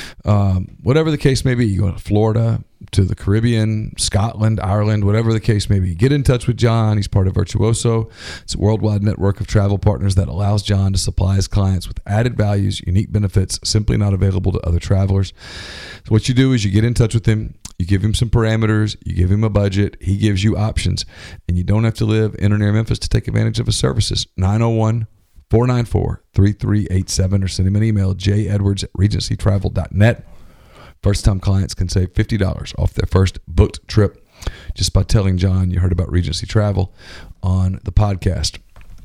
um, whatever the case may be, you go to Florida, to the Caribbean, Scotland, Ireland, whatever the case may be, get in touch with John. He's part of Virtuoso. It's a worldwide network of travel partners that allows John to supply his clients with added values, unique benefits, simply not available to other travelers. So what you do is you get in touch with him. You give him some parameters, you give him a budget, he gives you options, and you don't have to live in or near Memphis to take advantage of his services. nine oh one, four nine four, three three eight seven or send him an email, j edwards at regency travel dot net. First-time clients can save fifty dollars off their first booked trip just by telling John you heard about Regency Travel on the podcast.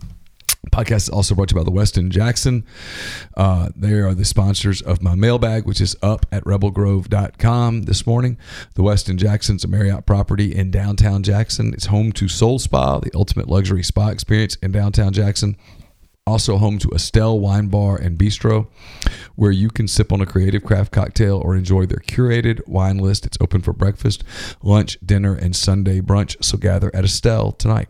Podcast is also brought to you by the Westin Jackson. Uh, they are the sponsors of my mailbag, which is up at rebel grove dot com this morning. The Westin Jackson's a Marriott property in downtown Jackson. It's home to Soul Spa, the ultimate luxury spa experience in downtown Jackson. Also home to Estelle Wine Bar and Bistro, where you can sip on a creative craft cocktail or enjoy their curated wine list. It's open for breakfast, lunch, dinner, and Sunday brunch. So gather at Estelle tonight.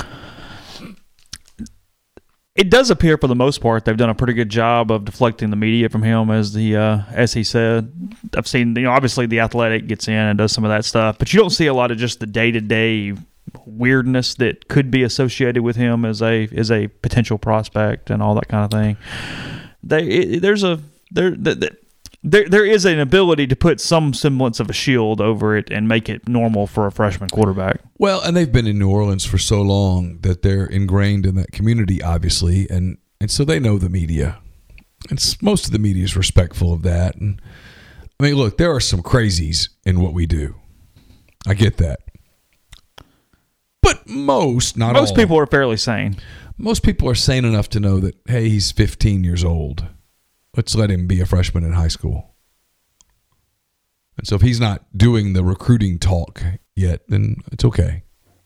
It does appear, for the most part, they've done a pretty good job of deflecting the media from him, as the uh, as he said. I've seen, you know, obviously The Athletic gets in and does some of that stuff, but you don't see a lot of just the day to day weirdness that could be associated with him as a as a potential prospect and all that kind of thing. They it, there's a there there there is an ability to put some semblance of a shield over it and make it normal for a freshman quarterback. Well, and they've been in New Orleans for so long that they're ingrained in that community, obviously, and, and so they know the media. And most of the media is respectful of that. And I mean, look, there are some crazies in what we do. I get that. But most, not most all. people are fairly sane. Most people are sane enough to know that, hey, he's fifteen years old. Let's let him be a freshman in high school. And so if he's not doing the recruiting talk yet, then it's okay.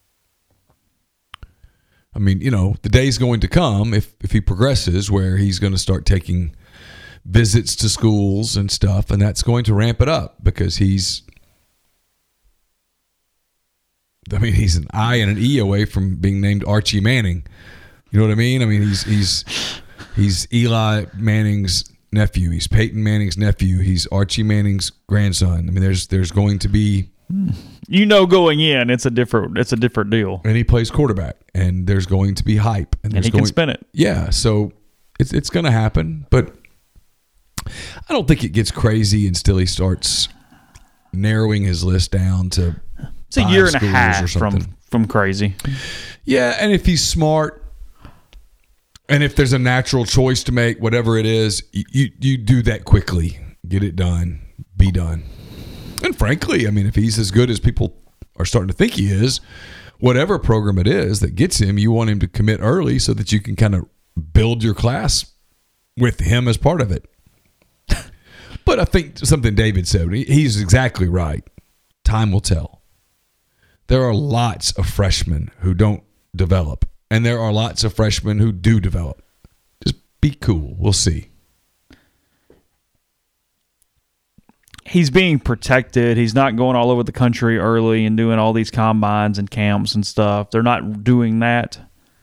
I mean, you know, the day's going to come if, if he progresses where he's going to start taking visits to schools and stuff, and that's going to ramp it up because he's, I mean, he's an I and an E away from being named Archie Manning. You know what I mean? I mean, he's he's he's Eli Manning's nephew. He's Peyton Manning's nephew. He's Archie Manning's grandson. I mean, there's there's going to be, you know, going in, it's a different it's a different deal. And he plays quarterback, and there's going to be hype, and, and he going, can spin it. Yeah, so it's it's going to happen, but I don't think it gets crazy until he starts narrowing his list down to. It's a year and a half from from crazy. Yeah, and if he's smart. And if there's a natural choice to make, whatever it is, you, you you do that quickly. Get it done. Be done. And frankly, I mean, if he's as good as people are starting to think he is, whatever program it is that gets him, you want him to commit early so that you can kind of build your class with him as part of it. But I think something David said, he's exactly right. Time will tell. there are lots of freshmen who don't develop, and there are lots of freshmen who do develop. Just be cool. We'll see. He's being protected. He's not going all over the country early and doing all these combines and camps and stuff. They're not doing that.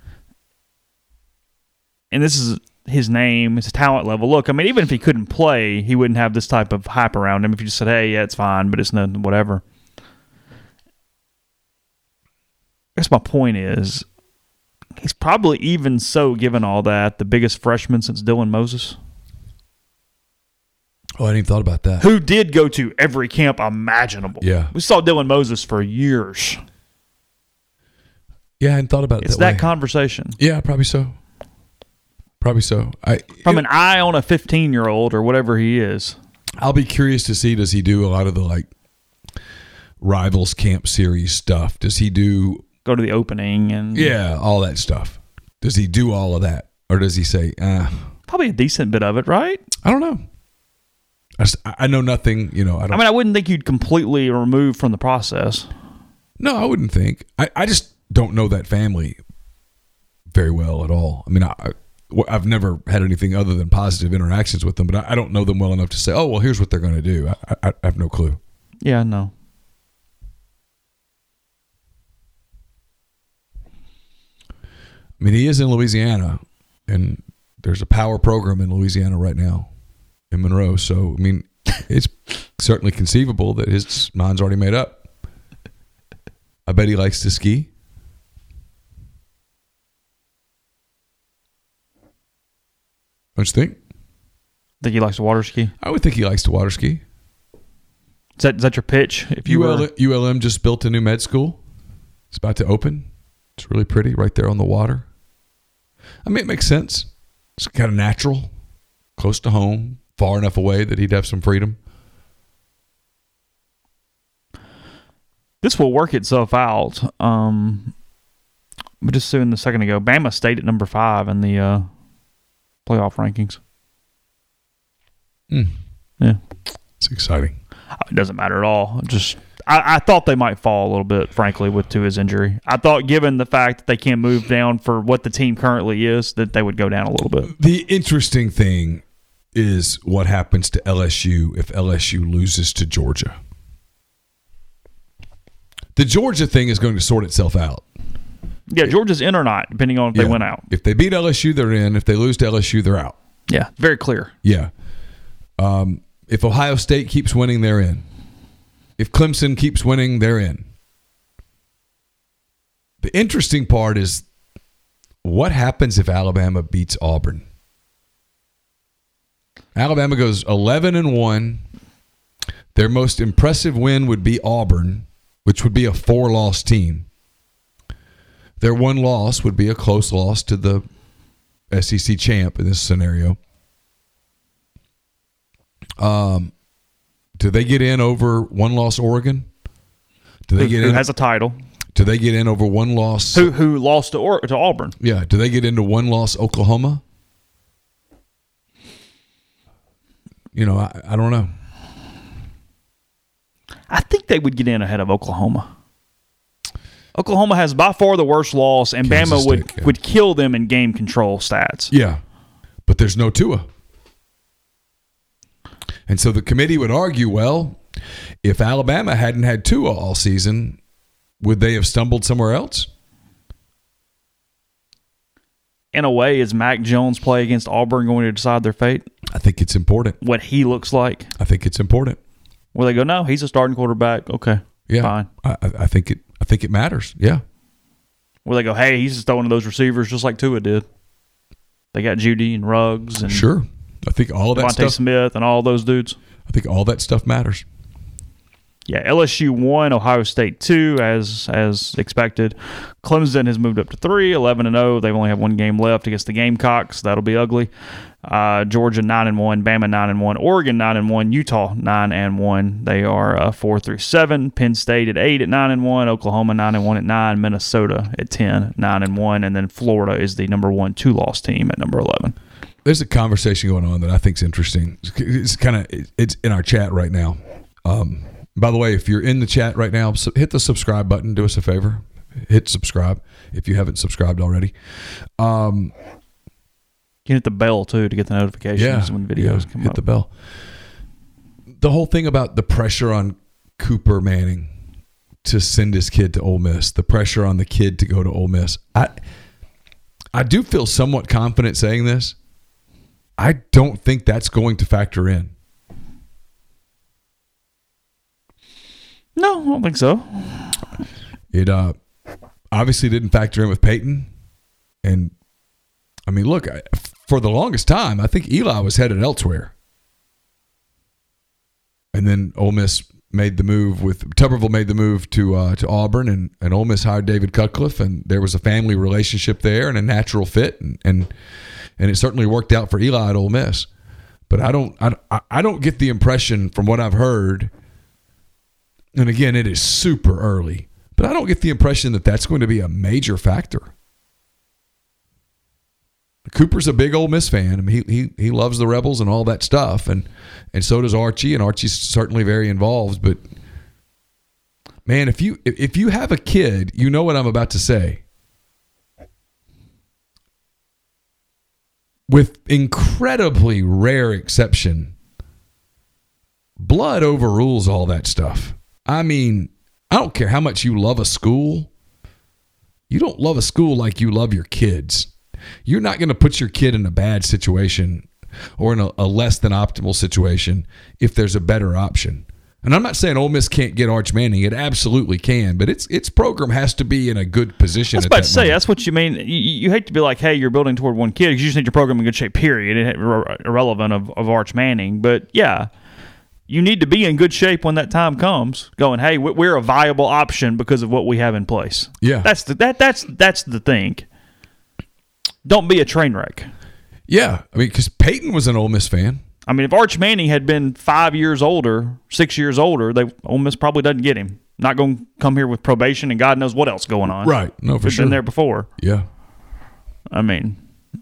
And this is his name, his talent level. Look, I mean, even if he couldn't play, he wouldn't have this type of hype around him if you just said, hey, yeah, it's fine, but it's nothing, whatever. I guess my point is, he's probably even so, given all that, the biggest freshman since Dylan Moses. Oh, I hadn't even thought about that. Who did go to every camp imaginable. Yeah. We saw Dylan Moses for years. Yeah, I hadn't thought about it It's that that way. conversation. Yeah, probably so. Probably so. I From it, an eye on a fifteen-year-old or whatever he is. I'll be curious to see, does he do a lot of the, like, Rivals Camp Series stuff? Does he do... Go to the opening and... Yeah, all that stuff. Does he do all of that? Or does he say, uh, Probably a decent bit of it, right? I don't know. I, just, I know nothing, you know. I don't. I mean, I wouldn't think you'd completely remove from the process. No, I wouldn't think. I, I just don't know that family very well at all. I mean, I, I've never had anything other than positive interactions with them, but I, I don't know them well enough to say, oh, well, here's what they're going to do. I, I, I have no clue. Yeah, no. I mean, he is in Louisiana, and there's a power program in Louisiana right now in Monroe. So, I mean, it's certainly conceivable that his mind's already made up. I bet he likes to ski. Don't you think? Think he likes to water ski? I would think he likes to water ski. Is that, is that your pitch? If you U L, were... U L M just built a new med school. It's about to open. It's really pretty right there on the water. I mean, it makes sense. It's kind of natural, close to home, far enough away that he'd have some freedom. This will work itself out. Um, but just saying a second ago, Bama stayed at number five in the uh, playoff rankings. Mm. Yeah. It's exciting. It doesn't matter at all. Just I, I thought they might fall a little bit, frankly, with Tua's injury. I thought, given the fact that they can't move down for what the team currently is, that they would go down a little bit. The interesting thing is what happens to L S U if L S U loses to Georgia. The Georgia thing is going to sort itself out. Yeah, Georgia's in or not, depending on if Yeah. they went out. If they beat L S U, they're in. If they lose to L S U, they're out. Yeah, very clear. Yeah. Um, if Ohio State keeps winning, they're in. If Clemson keeps winning, they're in. The interesting part is what happens if Alabama beats Auburn? Alabama goes eleven and one. Their most impressive win would be Auburn, which would be a four-loss team. Their one loss would be a close loss to the S E C champ in this scenario. Um, do they get in over one-loss Oregon? Do they Who, get who in? has a title? Do they get in over one loss? Who who lost to or, to Auburn? Yeah. Do they get into one loss Oklahoma? You know, I, I don't know. I think they would get in ahead of Oklahoma. Oklahoma has by far the worst loss, and Kansas Bama would, State, yeah. would kill them in game control stats. Yeah, but there's no Tua. And so the committee would argue, well, if Alabama hadn't had Tua all season, would they have stumbled somewhere else? In a way, is Mac Jones' play against Auburn going to decide their fate? I think it's important. What he looks like? I think it's important. Where they go, no, he's a starting quarterback. Okay, Yeah, fine. I, I think it. I think it matters. Yeah. Where they go, hey, he's just throwing to those receivers just like Tua did. They got Judy and Ruggs and Sure. I think all of that Devontae stuff. Smith and all those dudes. I think all that stuff matters. Yeah, L S U one, Ohio State two, as as expected. Clemson has moved up to three, eleven and oh. They only have one game left against the Gamecocks. That'll be ugly. Uh, Georgia nine and one, Bama nine and one, Oregon nine and one, Utah nine and one. They are uh, four through seven. Penn State at eight at nine and one, Oklahoma nine and one at nine, Minnesota at ten, nine and one, and then Florida is the number one two-loss team at number eleven. There's a conversation going on that I think is interesting. It's kind of it's in our chat right now. Um, By the way, if you're in the chat right now, hit the subscribe button. Do us a favor. Hit subscribe if you haven't subscribed already. Um, you can hit the bell, too, to get the notifications yeah, when videos yeah, come hit up. Hit the bell. The whole thing about the pressure on Cooper Manning to send his kid to Ole Miss, the pressure on the kid to go to Ole Miss. I, I do feel somewhat confident saying this. I don't think that's going to factor in. No, I don't think so. It uh, obviously didn't factor in with Peyton. And, I mean, look, I, for the longest time, I think Eli was headed elsewhere. And then Ole Miss made the move with Tuberville made the move to uh, to Auburn, and, and Ole Miss hired David Cutcliffe, and there was a family relationship there and a natural fit, and and, and it certainly worked out for Eli at Ole Miss. But I don't I, I don't get the impression from what I've heard, and again, it is super early, but I don't get the impression that that's going to be a major factor. Cooper's a big Ole Miss fan. I mean, he he he loves the Rebels and all that stuff, and and so does Archie, and Archie's certainly very involved. But man, if you if you have a kid, you know what I'm about to say. With incredibly rare exception, blood overrules all that stuff. I mean, I don't care how much you love a school. You don't love a school like you love your kids. You're not going to put your kid in a bad situation or in a, a less than optimal situation if there's a better option. And I'm not saying Ole Miss can't get Arch Manning. It absolutely can, but its its program has to be in a good position. I was at about that to say, moment. that's what you mean. You, you hate to be like, hey, you're building toward one kid because you just need your program in good shape, period. It, irrelevant of, of Arch Manning. But, yeah, you need to be in good shape when that time comes, going, hey, we're a viable option because of what we have in place. Yeah. That's the, that, that's, that's the thing. Don't be a train wreck. Yeah, I mean, because Peyton was an Ole Miss fan. I mean, if Arch Manning had been five years older, six years older, they Ole Miss probably doesn't get him. Not going to come here with probation and God knows what else going on. Right. No, for We've sure. been there before. Yeah. I mean,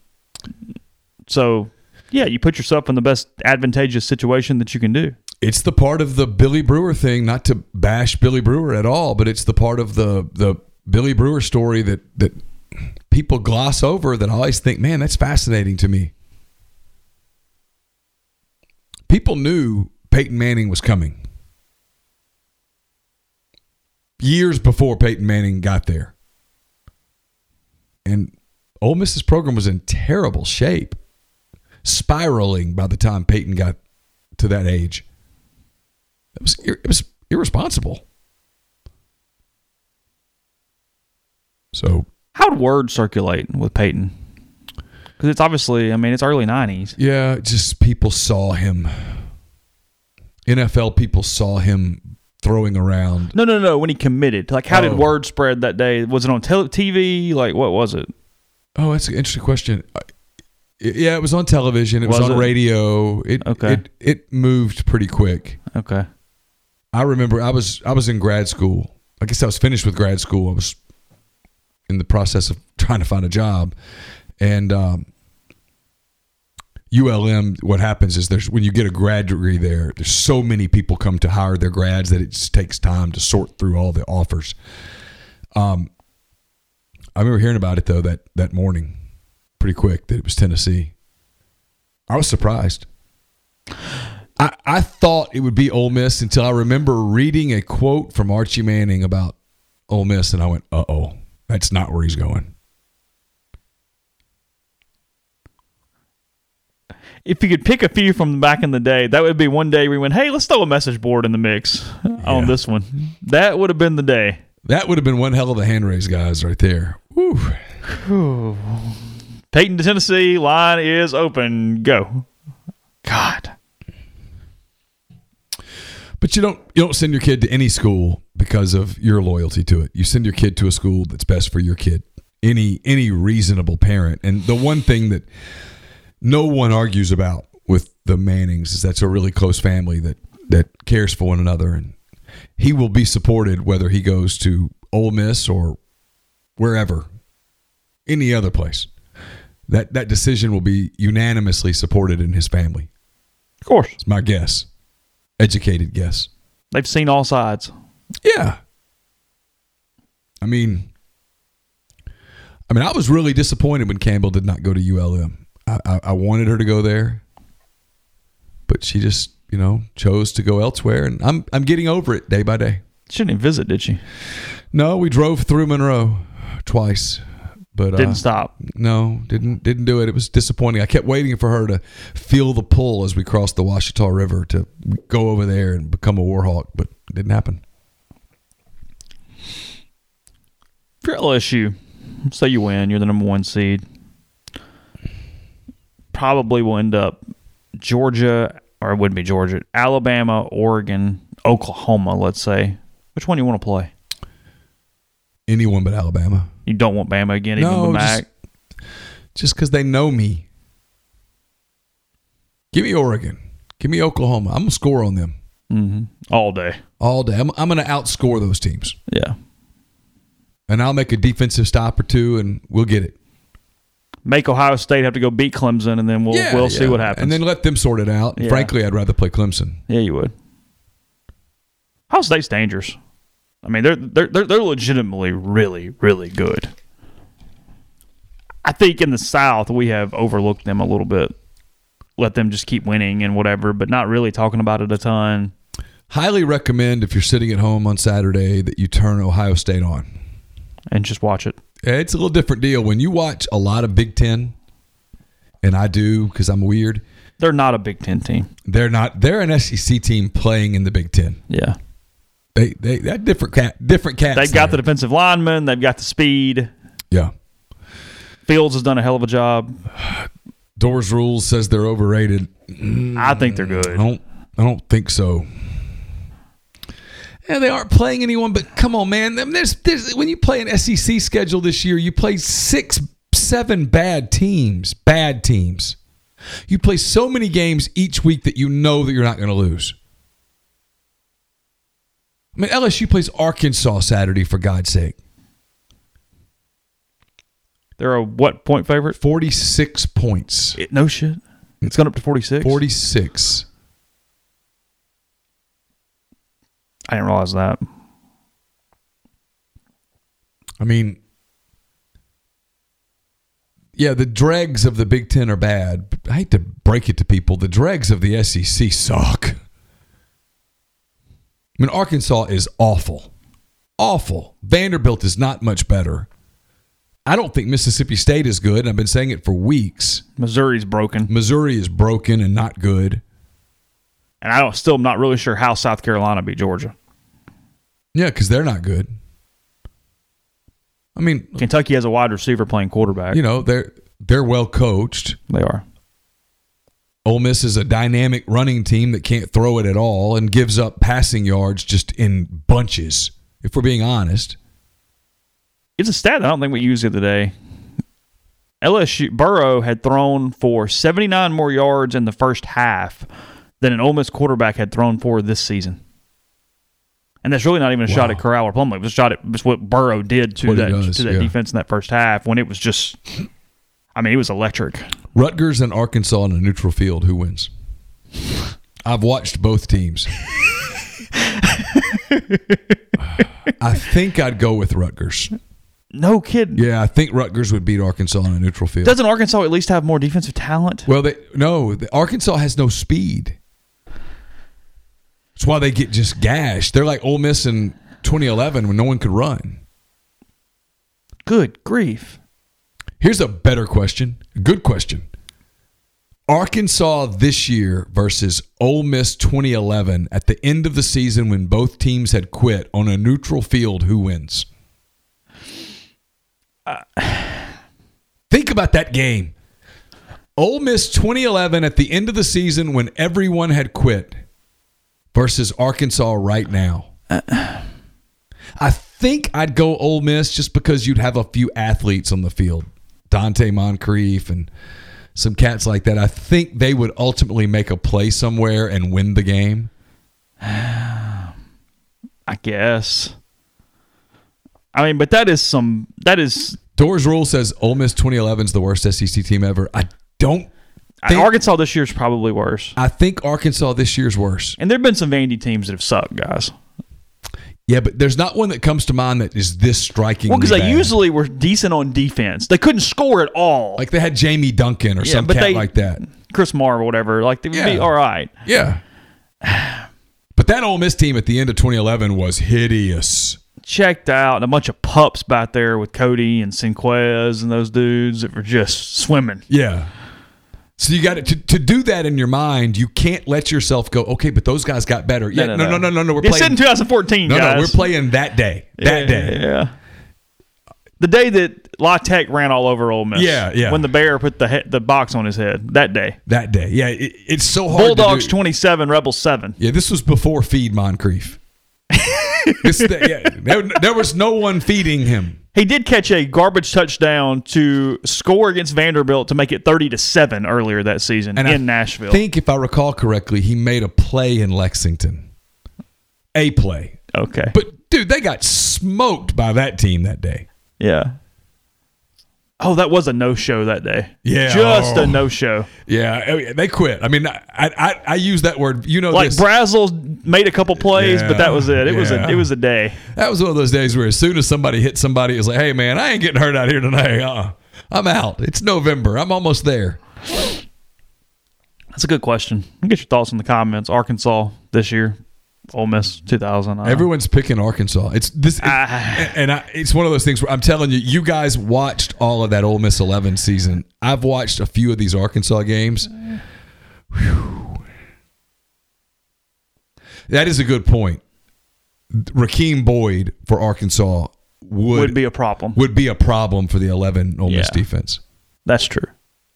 so, yeah, you put yourself in the best advantageous situation that you can do. It's the part of the Billy Brewer thing, not to bash Billy Brewer at all, but it's the part of the the Billy Brewer story that that people gloss over that I always think, man, that's fascinating to me. People knew Peyton Manning was coming years before Peyton Manning got there. And Ole Miss's program was in terrible shape, spiraling by the time Peyton got to that age. It was, it was irresponsible. So, how would word circulate with Peyton? Because it's obviously, I mean, it's early nineties. yeah, just people saw him. N F L people saw him throwing around. No, no, no. When he committed, like, how Oh. did word spread that day? Was it on tele- T V? Like, what was it? Oh, that's an interesting question. Uh, Yeah, it was on television. It was, Was on it? radio. It, Okay. it it moved pretty quick. Okay. I remember I was I was in grad school. I guess I was finished with grad school. I was in the process of trying to find a job, and um, U L M. What happens is there's when you get a grad degree there, there's so many people come to hire their grads that it just takes time to sort through all the offers. Um, I remember hearing about it though that that morning, pretty quick, that it was Tennessee. I was surprised. I, I thought it would be Ole Miss until I remember reading a quote from Archie Manning about Ole Miss, and I went, uh-oh, that's not where he's going. If you could pick a few from back in the day, that would be one day we went, hey, let's throw a message board in the mix on Yeah. this one. That would have been the day. That would have been one hell of a hand raise, guys, right there. Woo. Peyton to Tennessee, line is open. Go. God. But you don't you don't send your kid to any school because of your loyalty to it. You send your kid to a school that's best for your kid. Any any reasonable parent. And the one thing that no one argues about with the Mannings is that's a really close family that that cares for one another, and he will be supported whether he goes to Ole Miss or wherever, any other place. That that decision will be unanimously supported in his family. Of course. It's my guess. Educated guess. They've seen all sides. Yeah. I mean, I mean, I was really disappointed when Campbell did not go to U L M. I, I, I wanted her to go there, but she just, you know, chose to go elsewhere, and I'm I'm getting over it day by day. She didn't even visit, did she? No, we drove through Monroe twice, but Didn't uh, stop. No, didn't didn't do it. It was disappointing. I kept waiting for her to feel the pull as we crossed the Ouachita River to go over there and become a Warhawk, but it didn't happen. If you're L S U, say you win, you're the number one seed. Probably will end up Georgia, or it wouldn't be Georgia, Alabama, Oregon, Oklahoma, let's say. Which one do you want to play? Anyone but Alabama. You don't want Bama again, even No, with Mac? Just because they know me. Give me Oregon. Give me Oklahoma. I'm going to score on them. Mm-hmm. All day. All day. I'm, I'm going to outscore those teams. Yeah. And I'll make a defensive stop or two, and we'll get it. Make Ohio State have to go beat Clemson, and then we'll Yeah, we'll yeah. see what happens. And then let them sort it out. Yeah. Frankly, I'd rather play Clemson. Yeah, you would. Ohio State's dangerous. I mean, they're they're they're, they're legitimately really, really good. I think in the South we have overlooked them a little bit. Let them just keep winning and whatever, but not really talking about it a ton. Highly recommend, if you're sitting at home on Saturday, that you turn Ohio State on. And just watch it. It's a little different deal. When you watch a lot of Big Ten, and I do because I'm weird, They're not a Big Ten team. they're not. They're an S E C team playing in the Big Ten. Yeah. They they that different cat different cats. They've got there. the defensive linemen. They've got the speed. Yeah. Fields has done a hell of a job. Doors Rules says they're overrated. I think they're I good. don't. I don't think so. Yeah, they aren't playing anyone, but come on, man. There's, there's, when you play an S E C schedule this year, you play six, seven bad teams. Bad teams. You play so many games each week that you know that you're not going to lose. I mean, L S U plays Arkansas Saturday, for God's sake. They're a what point favorite? forty-six points. It, no shit. It's gone up to forty-six. forty-six. I didn't realize that. I mean, yeah, the dregs of the Big Ten are bad. But I hate to break it to people. The dregs of the S E C suck. I mean, Arkansas is awful. Awful. Vanderbilt is not much better. I don't think Mississippi State is good, and I've been saying it for weeks. Missouri's broken. Missouri is broken and not good. And I don't still am not really sure how South Carolina beat Georgia. Yeah, because they're not good. I mean, Kentucky has a wide receiver playing quarterback. you know, they're they're well coached. They are. Ole Miss is a dynamic running team that can't throw it at all and gives up passing yards just in bunches, if we're being honest. It's a stat I don't think we used the other day. L S U Burrow had thrown for seventy-nine more yards in the first half than an Ole Miss quarterback had thrown for this season. And that's really not even a Wow. shot at Corral or Plumlee. It was a shot at it's what Burrow did to What he that does, to that yeah. defense in that first half when it was just I mean, it was electric. Rutgers and Arkansas on a neutral field. Who wins? I've watched both teams. I think I'd go with Rutgers. No kidding. Yeah, I think Rutgers would beat Arkansas on a neutral field. Doesn't Arkansas at least have more defensive talent? Well, they, no, the, Arkansas has no speed. That's why they get just gashed. They're like Ole Miss in twenty eleven when no one could run. Good grief. Here's a better question. A good question. Arkansas this year versus Ole Miss twenty eleven at the end of the season when both teams had quit on a neutral field, who wins? Uh, Think about that game. Ole Miss twenty eleven at the end of the season when everyone had quit versus Arkansas right now. Uh, I think I'd go Ole Miss just because you'd have a few athletes on the field. Dante Moncrief and some cats like that. I think they would ultimately make a play somewhere and win the game. I guess. I mean, but that is some. That is. Doors Rule says Ole Miss twenty eleven is the worst S E C team ever. I don't think, Arkansas this year is probably worse. I think Arkansas this year's worse. And there have been some Vandy teams that have sucked, guys. Yeah, but there's not one that comes to mind that is this striking. Well, because they usually were decent on defense. They couldn't score at all. Like they had Jamie Duncan or yeah, some but cat they, like that. Chris Marr or whatever. Like they would Yeah. be all right. Yeah. But that Ole Miss team at the end of twenty eleven was hideous. Checked out, and a bunch of pups back there with Cody and Sinquez and those dudes that were just swimming. Yeah. So you got to, to do that in your mind. You can't let yourself go, okay, but those guys got better. Yeah, no, no, no, no, no. no we're it's playing in twenty fourteen, no, guys. no, we're playing that day. That yeah, day. Yeah. The day that La Tech ran all over Ole Miss. Yeah, yeah. When the Bear put the he- the box on his head. That day. That day. Yeah, it, it's so hard Bulldogs to do. twenty-seven, Rebels seven. Yeah, this was before Feed Moncrief. this, yeah, there, there was no one feeding him. He did catch a garbage touchdown to score against Vanderbilt to make it thirty to seven earlier that season And in I Nashville. I think, if I recall correctly, he made a play in Lexington. A play. Okay. But, dude, they got smoked by that team that day. Yeah. Oh, that was a no-show that day. Yeah. Just oh. a no-show. Yeah, they quit. I mean, I I, I use that word. You know, Like this. Brazel made a couple plays, Yeah, but that was it. It was a yeah. it was a day. That was one of those days where as soon as somebody hit somebody, it was like, hey, man, I ain't getting hurt out here tonight. Uh-uh. I'm out. It's November. I'm almost there. That's a good question. Get your thoughts in the comments. Arkansas this year, Ole Miss two thousand. Everyone's picking Arkansas. It's this, it, Ah. and I, it's one of those things where I'm telling you, you guys watched all of that Ole Miss eleven season. I've watched a few of these Arkansas games. Whew. That is a good point. Rakeem Boyd for Arkansas would, would be a problem. would be a problem for the eleven Ole Miss Yeah. defense. That's true.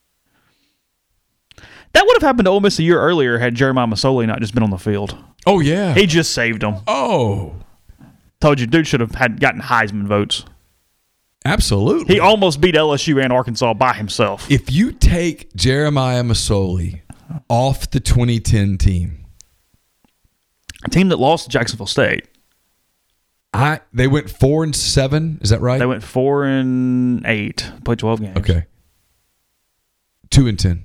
That would have happened to Ole Miss a year earlier had Jeremiah Masoli not just been on the field. Oh yeah. He just saved them. Oh, Told you, dude should have had gotten Heisman votes. absolutely. He almost beat L S U and Arkansas by himself. If you take Jeremiah Masoli off the twenty ten team, A team that lost to Jacksonville State. I they went four and seven. Is that right? They went four and eight. Played twelve games. Okay. Two and ten.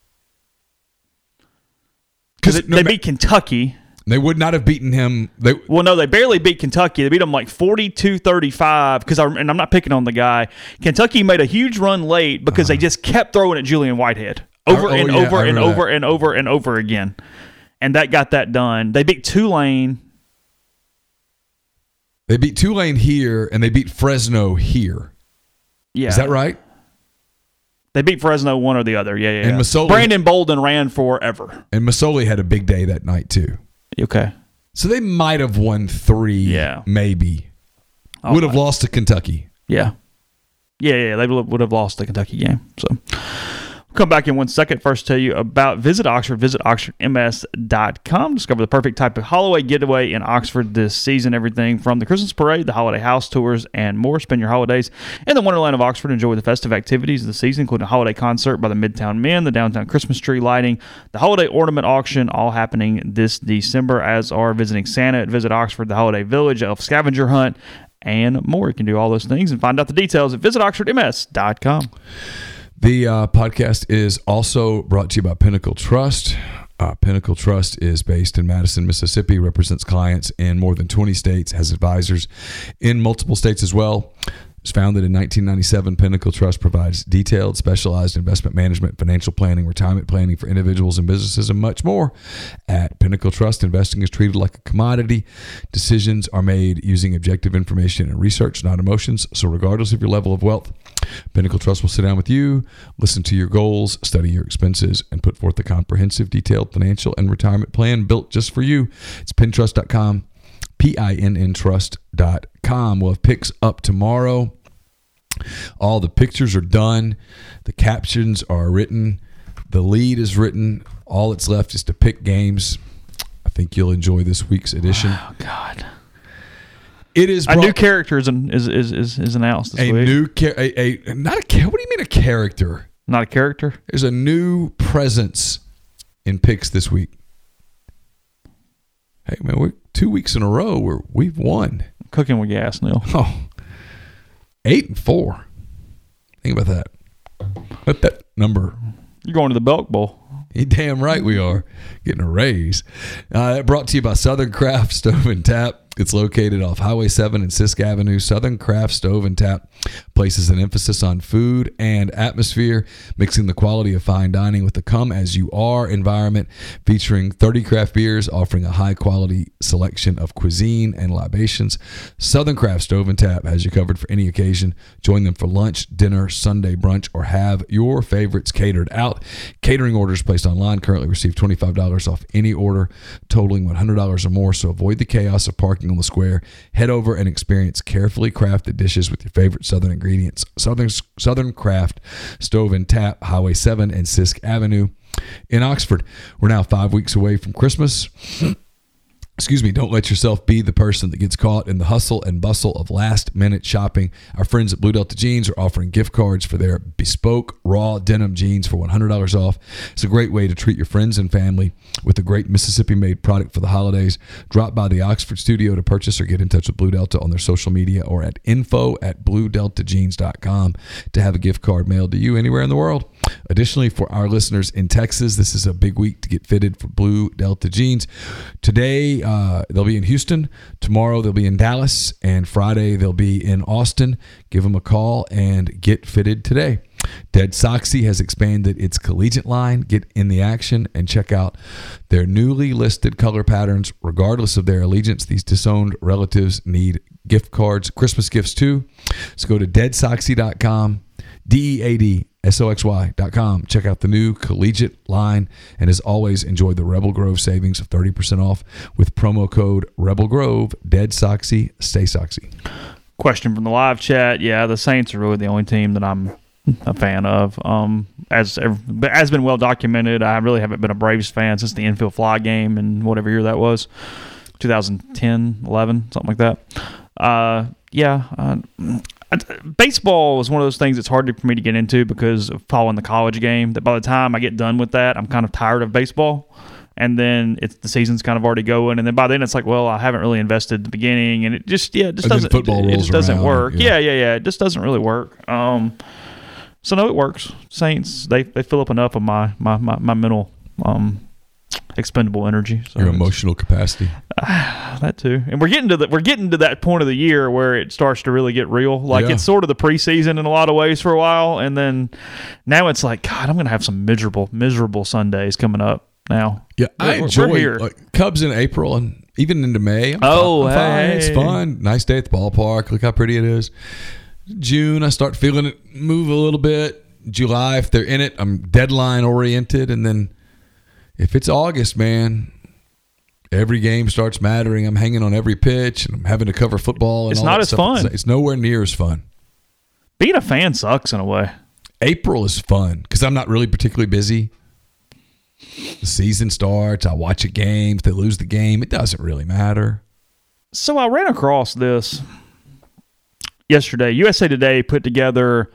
Because no they ma- beat Kentucky. They would not have beaten him. They Well, no, they barely beat Kentucky. They beat them like forty-two thirty-five. Because I and I'm not picking on the guy. Kentucky made a huge run late because they just kept throwing at Julian Whitehead over Oh, and yeah, over I and remember over that. and over and over again, and that got that done. They beat Tulane. they beat Tulane here and they beat Fresno here. Yeah, Is that right? They beat Fresno one or the other. Yeah, yeah. And yeah. Masoli- Brandon Bolden ran forever. And Masoli had a big day that night too. Okay. So they might have won three. Yeah. Maybe. All would have right. lost to Kentucky. Yeah. Yeah, yeah, they would have lost the Kentucky game. So we'll come back in one second. First, tell you about Visit Oxford. Visit oxford m s dot com. Discover the perfect type of Holloway getaway in Oxford this season. Everything from the Christmas parade, the holiday house tours, and more. Spend your holidays in the wonderland of Oxford. Enjoy the festive activities of the season, including a holiday concert by the Midtown Men, the downtown Christmas tree lighting, the holiday ornament auction, all happening this December, as are visiting Santa at Visit Oxford, the holiday village, elf scavenger hunt, and more. You can do all those things and find out the details at visit oxford m s dot com. The uh, podcast is also brought to you by Pinnacle Trust. Uh, Pinnacle Trust is based in Madison, Mississippi, represents clients in more than twenty states, has advisors in multiple states as well. It was founded in nineteen ninety-seven. Pinnacle Trust provides detailed, specialized investment management, financial planning, retirement planning for individuals and businesses, and much more. At Pinnacle Trust, investing is treated like a commodity. Decisions are made using objective information and research, not emotions. So regardless of your level of wealth, Pinnacle Trust will sit down with you, listen to your goals, study your expenses, and put forth a comprehensive, detailed financial and retirement plan built just for you. It's pin trust dot com. P I N N trust dot com. We'll have picks up tomorrow. All the pictures are done. The captions are written. The lead is written. All that's left is to pick games. I think you'll enjoy this week's edition. Oh, God. It is A brought, new character is, is, is, is, is announced this a week. new char- a, a not a char- what do you mean a character? Not a character? There's a new presence in picks this week. Hey man, we're two weeks in a row where we've won. Cooking with gas, Neil. Oh, eight and four. Think about that. Let that number You're going to the Belk Bowl. You damn right we are. Getting a raise. Uh, brought to you by Southern Craft Stove and Tap. It's located off Highway seven and Sisk Avenue. Southern Craft Stove and Tap places an emphasis on food and atmosphere, mixing the quality of fine dining with the come-as-you-are environment, featuring thirty craft beers, offering a high-quality selection of cuisine and libations. Southern Craft Stove and Tap has you covered for any occasion. Join them for lunch, dinner, Sunday brunch, or have your favorites catered out. Catering orders placed online currently receive twenty-five dollars off any order totaling one hundred dollars or more, so avoid the chaos of parking on the square. Head over and experience carefully crafted dishes with your favorite Southern ingredients. Southern Southern Craft Stove and Tap, Highway seven and Sisk Avenue in Oxford. We're now five weeks away from Christmas. Excuse me, don't let yourself be the person that gets caught in the hustle and bustle of last-minute shopping. Our friends at Blue Delta Jeans are offering gift cards for their bespoke raw denim jeans for one hundred dollars off. It's a great way to treat your friends and family with a great Mississippi-made product for the holidays. Drop by the Oxford studio to purchase or get in touch with Blue Delta on their social media or at info at blue delta jeans dot com to have a gift card mailed to you anywhere in the world. Additionally, for our listeners in Texas, this is a big week to get fitted for Blue Delta Jeans. Today, uh, they'll be in Houston. Tomorrow, they'll be in Dallas. And Friday, they'll be in Austin. Give them a call and get fitted today. Dead Soxy has expanded its collegiate line. Get in the action and check out their newly listed color patterns. Regardless of their allegiance, these disowned relatives need gift cards, Christmas gifts too. So go to dead soxy dot com, D E A D S O X Y dot com. Check out the new collegiate line. And as always, enjoy the Rebel Grove savings of thirty percent off with promo code Rebel Grove. Dead Soxy, stay Soxy. Question from the live chat. Yeah, the Saints are really the only team that I'm a fan of. Um, as has been well documented, I really haven't been a Braves fan since the infield fly game and whatever year that was, twenty ten, eleven, something like that. Uh, yeah, uh, baseball is one of those things that's hard for me to get into because of following the college game. That by the time I get done with that, I'm kind of tired of baseball. And then it's the season's kind of already going, and then by then it's like, well, I haven't really invested at the beginning, and it just yeah, it just and doesn't football it, it just doesn't around, work. Yeah. yeah, yeah, yeah, it just doesn't really work. Um, so no, it works. Saints they they fill up enough of my my my, my mental um expendable energy. So Your emotional capacity. Uh, that too, and we're getting to the we're getting to that point of the year where it starts to really get real. Like Yeah. it's sort of the preseason in a lot of ways for a while, and then now it's like, God, I'm gonna have some miserable miserable Sundays coming up. Now, Yeah, I We're- we're enjoy here. like, Cubs in April and even into May. I'm Oh, fine. I'm fine. It's hey. fun. Nice day at the ballpark. Look how pretty it is. June, I start feeling it move a little bit. July, if they're in it, I'm deadline oriented. And then if it's August, man, every game starts mattering. I'm hanging on every pitch and I'm having to cover football. And It's all not that as stuff. fun. It's, it's nowhere near as fun. being a fan sucks in a way. April is fun because I'm not really particularly busy. The season starts. I watch a game. If they lose the game, it doesn't really matter. So I ran across this yesterday. U S A Today put together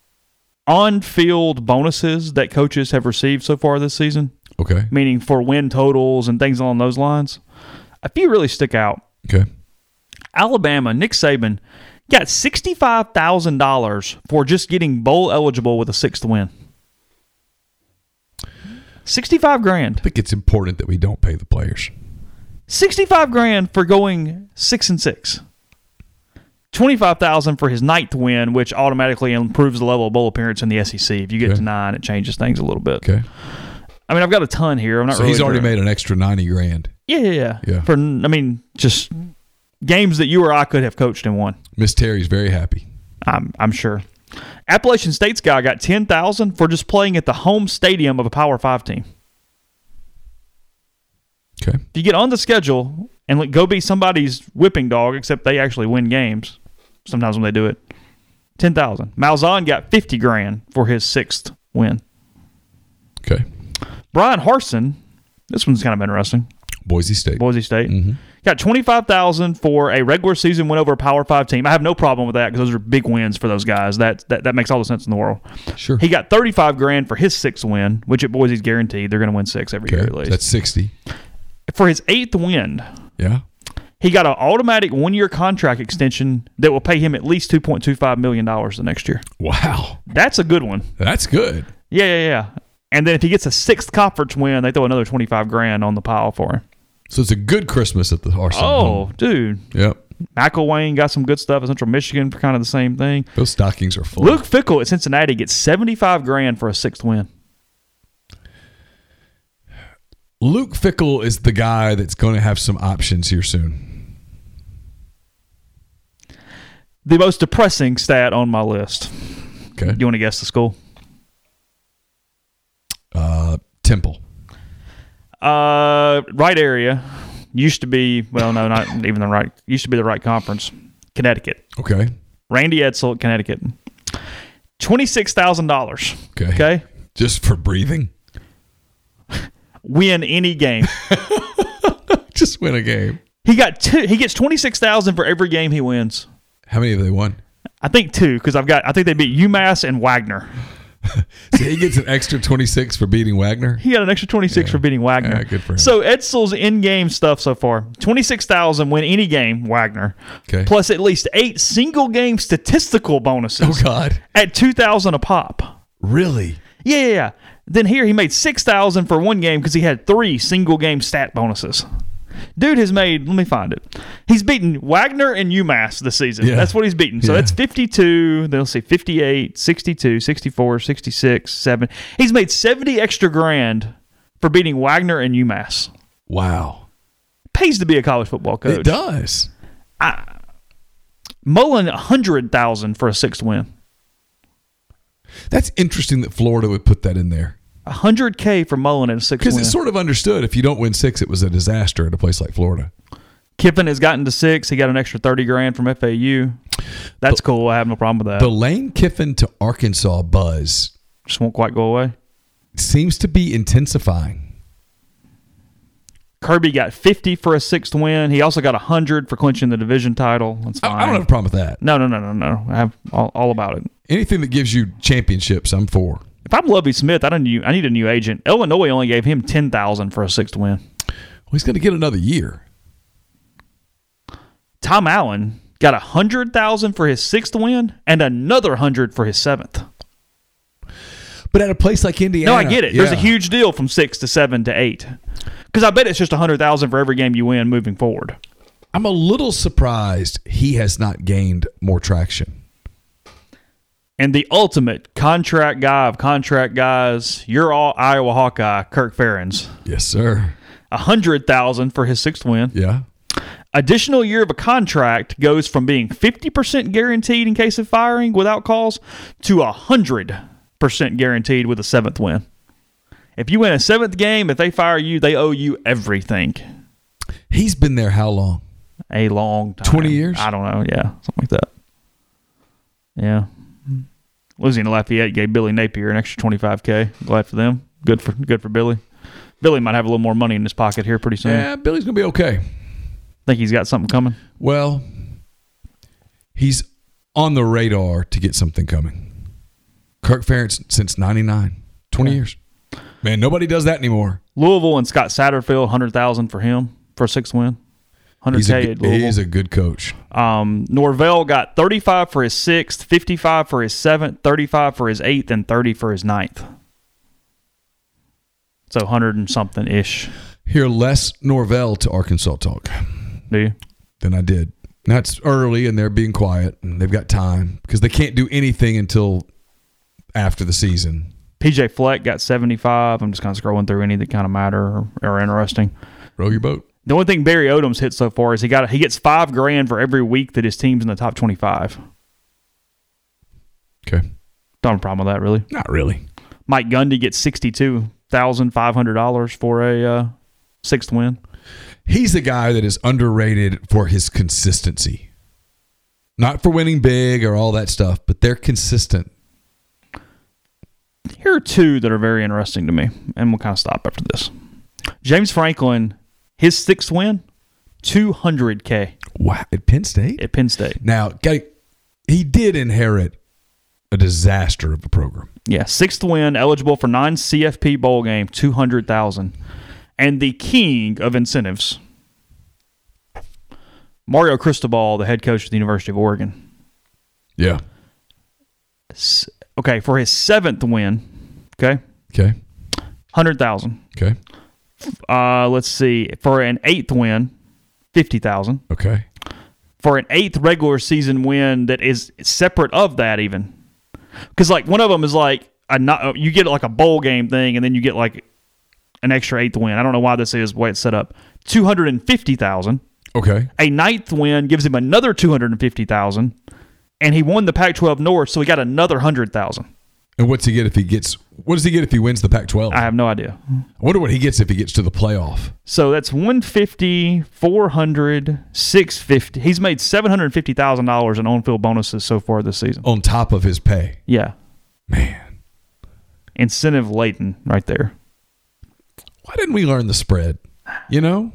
on-field bonuses that coaches have received so far this season, Okay. meaning for win totals and things along those lines. A few really stick out. Okay. Alabama, Nick Saban, got sixty-five thousand dollars for just getting bowl eligible with a sixth win. sixty-five grand. I think it's important that we don't pay the players. sixty-five grand for going six and six. twenty-five thousand for his ninth win, which automatically improves the level of bowl appearance in the S E C. If you get Okay. to nine, it changes things a little bit. Okay. I mean, I've got a ton here. I'm not So really he's already sure. made an extra ninety grand. Yeah, yeah, yeah. Yeah. For I mean, just games that you or I could have coached and won. Miss Terry's very happy. I'm I'm sure. Appalachian State's guy got ten thousand for just playing at the home stadium of a Power Five team. Okay. If you get on the schedule and like, go be somebody's whipping dog, except they actually win games sometimes when they do it, ten thousand. Malzahn got fifty grand for his sixth win. Okay. Brian Harsin, this one's kind of interesting. Boise State. Boise State Mhm. got twenty-five thousand for a regular season win over a Power Five team. I have no problem with that because those are big wins for those guys. That that that makes all the sense in the world. Sure. He got thirty-five grand for his sixth win, which at Boise's guaranteed. They're going to win six every year Okay. at least. That's sixty. For his eighth win, Yeah. he got an automatic one-year contract extension that will pay him at least two point two five million dollars the next year. Wow. That's a good one. That's good. Yeah, yeah, yeah. And then if he gets a sixth conference win, they throw another twenty-five grand on the pile for him. So it's a good Christmas at the Arsenal. Oh, home. dude. Yep. McElwain got some good stuff at Central Michigan for kind of the same thing. Those stockings are full. Luke Fickell at Cincinnati gets seventy-five grand for a sixth win. Luke Fickell is the guy that's going to have some options here soon. The most depressing stat on my list. Okay. You want to guess the school? Uh, Temple. Uh, right area. Used to be, well, no, not even the right. Used to be the right conference. Connecticut. Okay. Randy Edsel at Connecticut. twenty-six thousand dollars. Okay. Okay. Just for breathing? Win any game. Just win a game. He got two. He gets twenty-six thousand dollars for every game he wins. How many have they won? I think two, because I've got. I think they beat UMass and Wagner. So he gets an extra twenty-six for beating Wagner? He got an extra twenty-six Yeah. for beating Wagner. Yeah, good for him. So Edsel's in-game stuff so far: twenty-six thousand win any game, Wagner, Okay. plus at least eight single-game statistical bonuses. Oh, God. At two thousand a pop. Really? Yeah, yeah, yeah. Then here he made six thousand for one game because he had three single-game stat bonuses. Dude has made, let me find it. He's beaten Wagner and UMass this season. Yeah. That's what he's beaten. So Yeah. that's fifty-two, then let's see, fifty-eight, sixty-two, sixty-four, sixty-six, seven. He's made seventy extra grand for beating Wagner and UMass. Wow. Pays to be a college football coach. It does. Mullen, one hundred thousand for a sixth win. That's interesting that Florida would put that in there. one hundred K for Mullen at a sixth Because win. it's sort of understood if you don't win six, it was a disaster at a place like Florida. Kiffin has gotten to six. He got an extra thirty grand from F A U. That's But- cool. I have no problem with that. The Lane Kiffin to Arkansas buzz Just won't quite go away. seems to be intensifying. Kirby got fifty for a sixth win. He also got one hundred for clinching the division title. That's I, fine. I don't have a problem with that. No, no, no, no, no. I have all, all about it. Anything that gives you championships, I'm for. If I'm Lovie Smith, I don't need, I need a new agent. Illinois only gave him ten thousand for a sixth win. Well, he's going to get another year. Tom Allen got one hundred thousand for his sixth win and another one hundred for his seventh. But at a place like Indiana. No, I get it. There's a yeah. huge deal from six to seven to eight. Because I bet it's just one hundred thousand for every game you win moving forward. I'm a little surprised he has not gained more traction. And the ultimate contract guy of contract guys, your all Iowa Hawkeye, Kirk Ferentz. Yes, sir. one hundred thousand dollars for his sixth win. Yeah. Additional year of a contract goes from being fifty percent guaranteed in case of firing without cause to one hundred percent guaranteed with a seventh win. If you win a seventh game, if they fire you, they owe you everything. He's been there how long? A long time. twenty years? I don't know. Yeah, something like that. Yeah. Louisiana Lafayette gave Billy Napier an extra twenty-five K. Glad for them. Good for good for Billy. Billy might have a little more money in his pocket here pretty soon. Yeah, Billy's going to be okay. Think he's got something coming? Well, he's on the radar to get something coming. Kirk Ferentz since ninety-nine. twenty Yeah. years. Man, nobody does that anymore. Louisville and Scott Satterfield, one hundred thousand dollars for him for a sixth win. one hundred He's a, K good- at Louisville. he's a good coach. Um, Norvell got thirty-five for his sixth, fifty-five for his seventh, thirty-five for his eighth, and thirty for his ninth. So one hundred and something ish. Hear less Norvell to Arkansas talk Do you? than I did. Now it's early and they're being quiet and they've got time because they can't do anything until after the season. P J Fleck got seventy-five. I'm just kind of scrolling through any that kind of matter or are interesting. Row your boat. The only thing Barry Odom's hit so far is he got he gets five grand for every week that his team's in the top twenty-five. Okay. Don't have a problem with that, really. Not really. Mike Gundy gets sixty-two thousand five hundred dollars for a uh, sixth win. He's a guy that is underrated for his consistency. Not for winning big or all that stuff, but they're consistent. Here are two that are very interesting to me, and we'll kind of stop after this. James Franklin, his sixth win, two hundred K Wow. At Penn State? at Penn State. Now, gotta- he did inherit a disaster of a program. Yeah, sixth win, eligible for nine C F P bowl game, two hundred thousand dollars. And the king of incentives, Mario Cristobal, the head coach of the University of Oregon. Yeah. Okay, for his seventh win, okay, Okay. hundred thousand. Okay. Uh, let's see. For an eighth win, fifty thousand. Okay. For an eighth regular season win that is separate of that, even because like one of them is like a not, you get like a bowl game thing, and then you get like an extra eighth win. I don't know why this is the way it's set up. Two hundred and fifty thousand. Okay. A ninth win gives him another two hundred and fifty thousand, and he won the Pac twelve North, so he got another hundred thousand. And what's he get if he gets? What does he get if he wins the Pac twelve? I have no idea. I wonder what he gets if he gets to the playoff. So that's one fifty, four hundred, six fifty. He's made seven hundred fifty thousand dollars in on-field bonuses so far this season. On top of his pay. Yeah. Man. Incentive laden right there. Why didn't we learn the spread? You know?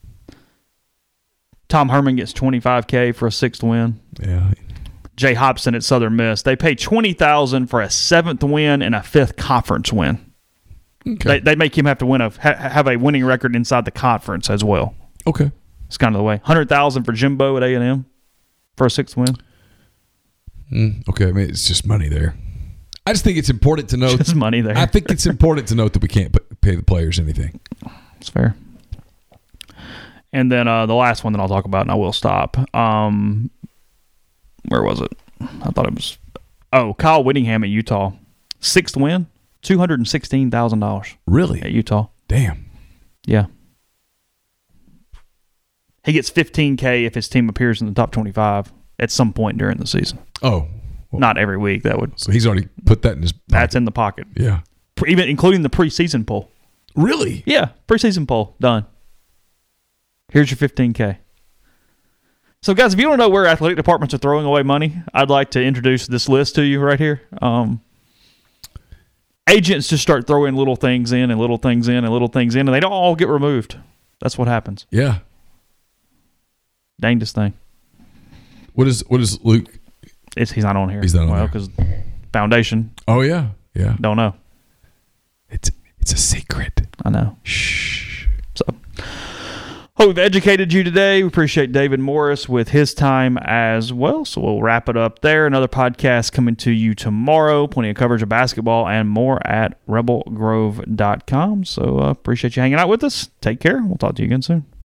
Tom Herman gets twenty-five K for a sixth win. Yeah. Jay Hobson at Southern Miss. They pay twenty thousand dollars for a seventh win and a fifth conference win. Okay. They, they make him have to win a ha, have a winning record inside the conference as well. Okay. It's kind of the way. one hundred thousand dollars for Jimbo at A and M for a sixth win. Mm, okay. I mean, it's just money there. I just think it's important to note. Just money there. I think it's important to note that we can't pay the players anything. It's fair. And then uh, the last one that I'll talk about, and I will stop. Um, where was it? I thought it was. Oh, Kyle Whittingham at Utah. Sixth win, two hundred sixteen thousand dollars. Really? At Utah. Damn. Yeah. He gets fifteen K if his team appears in the top twenty-five at some point during the season. Oh. Well, not every week. That would. So he's already put that in his pocket. That's in the pocket. Yeah. Even including the preseason poll. Really? Yeah. Preseason poll. Done. Here's your fifteen K. So, guys, if you don't know where athletic departments are throwing away money, I'd like to introduce this list to you right here. Um, agents just start throwing little things in and little things in and little things in, and they don't all get removed. That's what happens. Yeah. Dangest thing. What is what is Luke? It's, he's not on here. He's not on well, there. because foundation. Oh, yeah. Yeah. Don't know. It's it's a secret. I know. Shh. So, hope we've educated you today. We appreciate David Morris with his time as well. So we'll wrap it up there. Another podcast coming to you tomorrow. Plenty of coverage of basketball and more at rebel grove dot com. So uh, appreciate you hanging out with us. Take care. We'll talk to you again soon.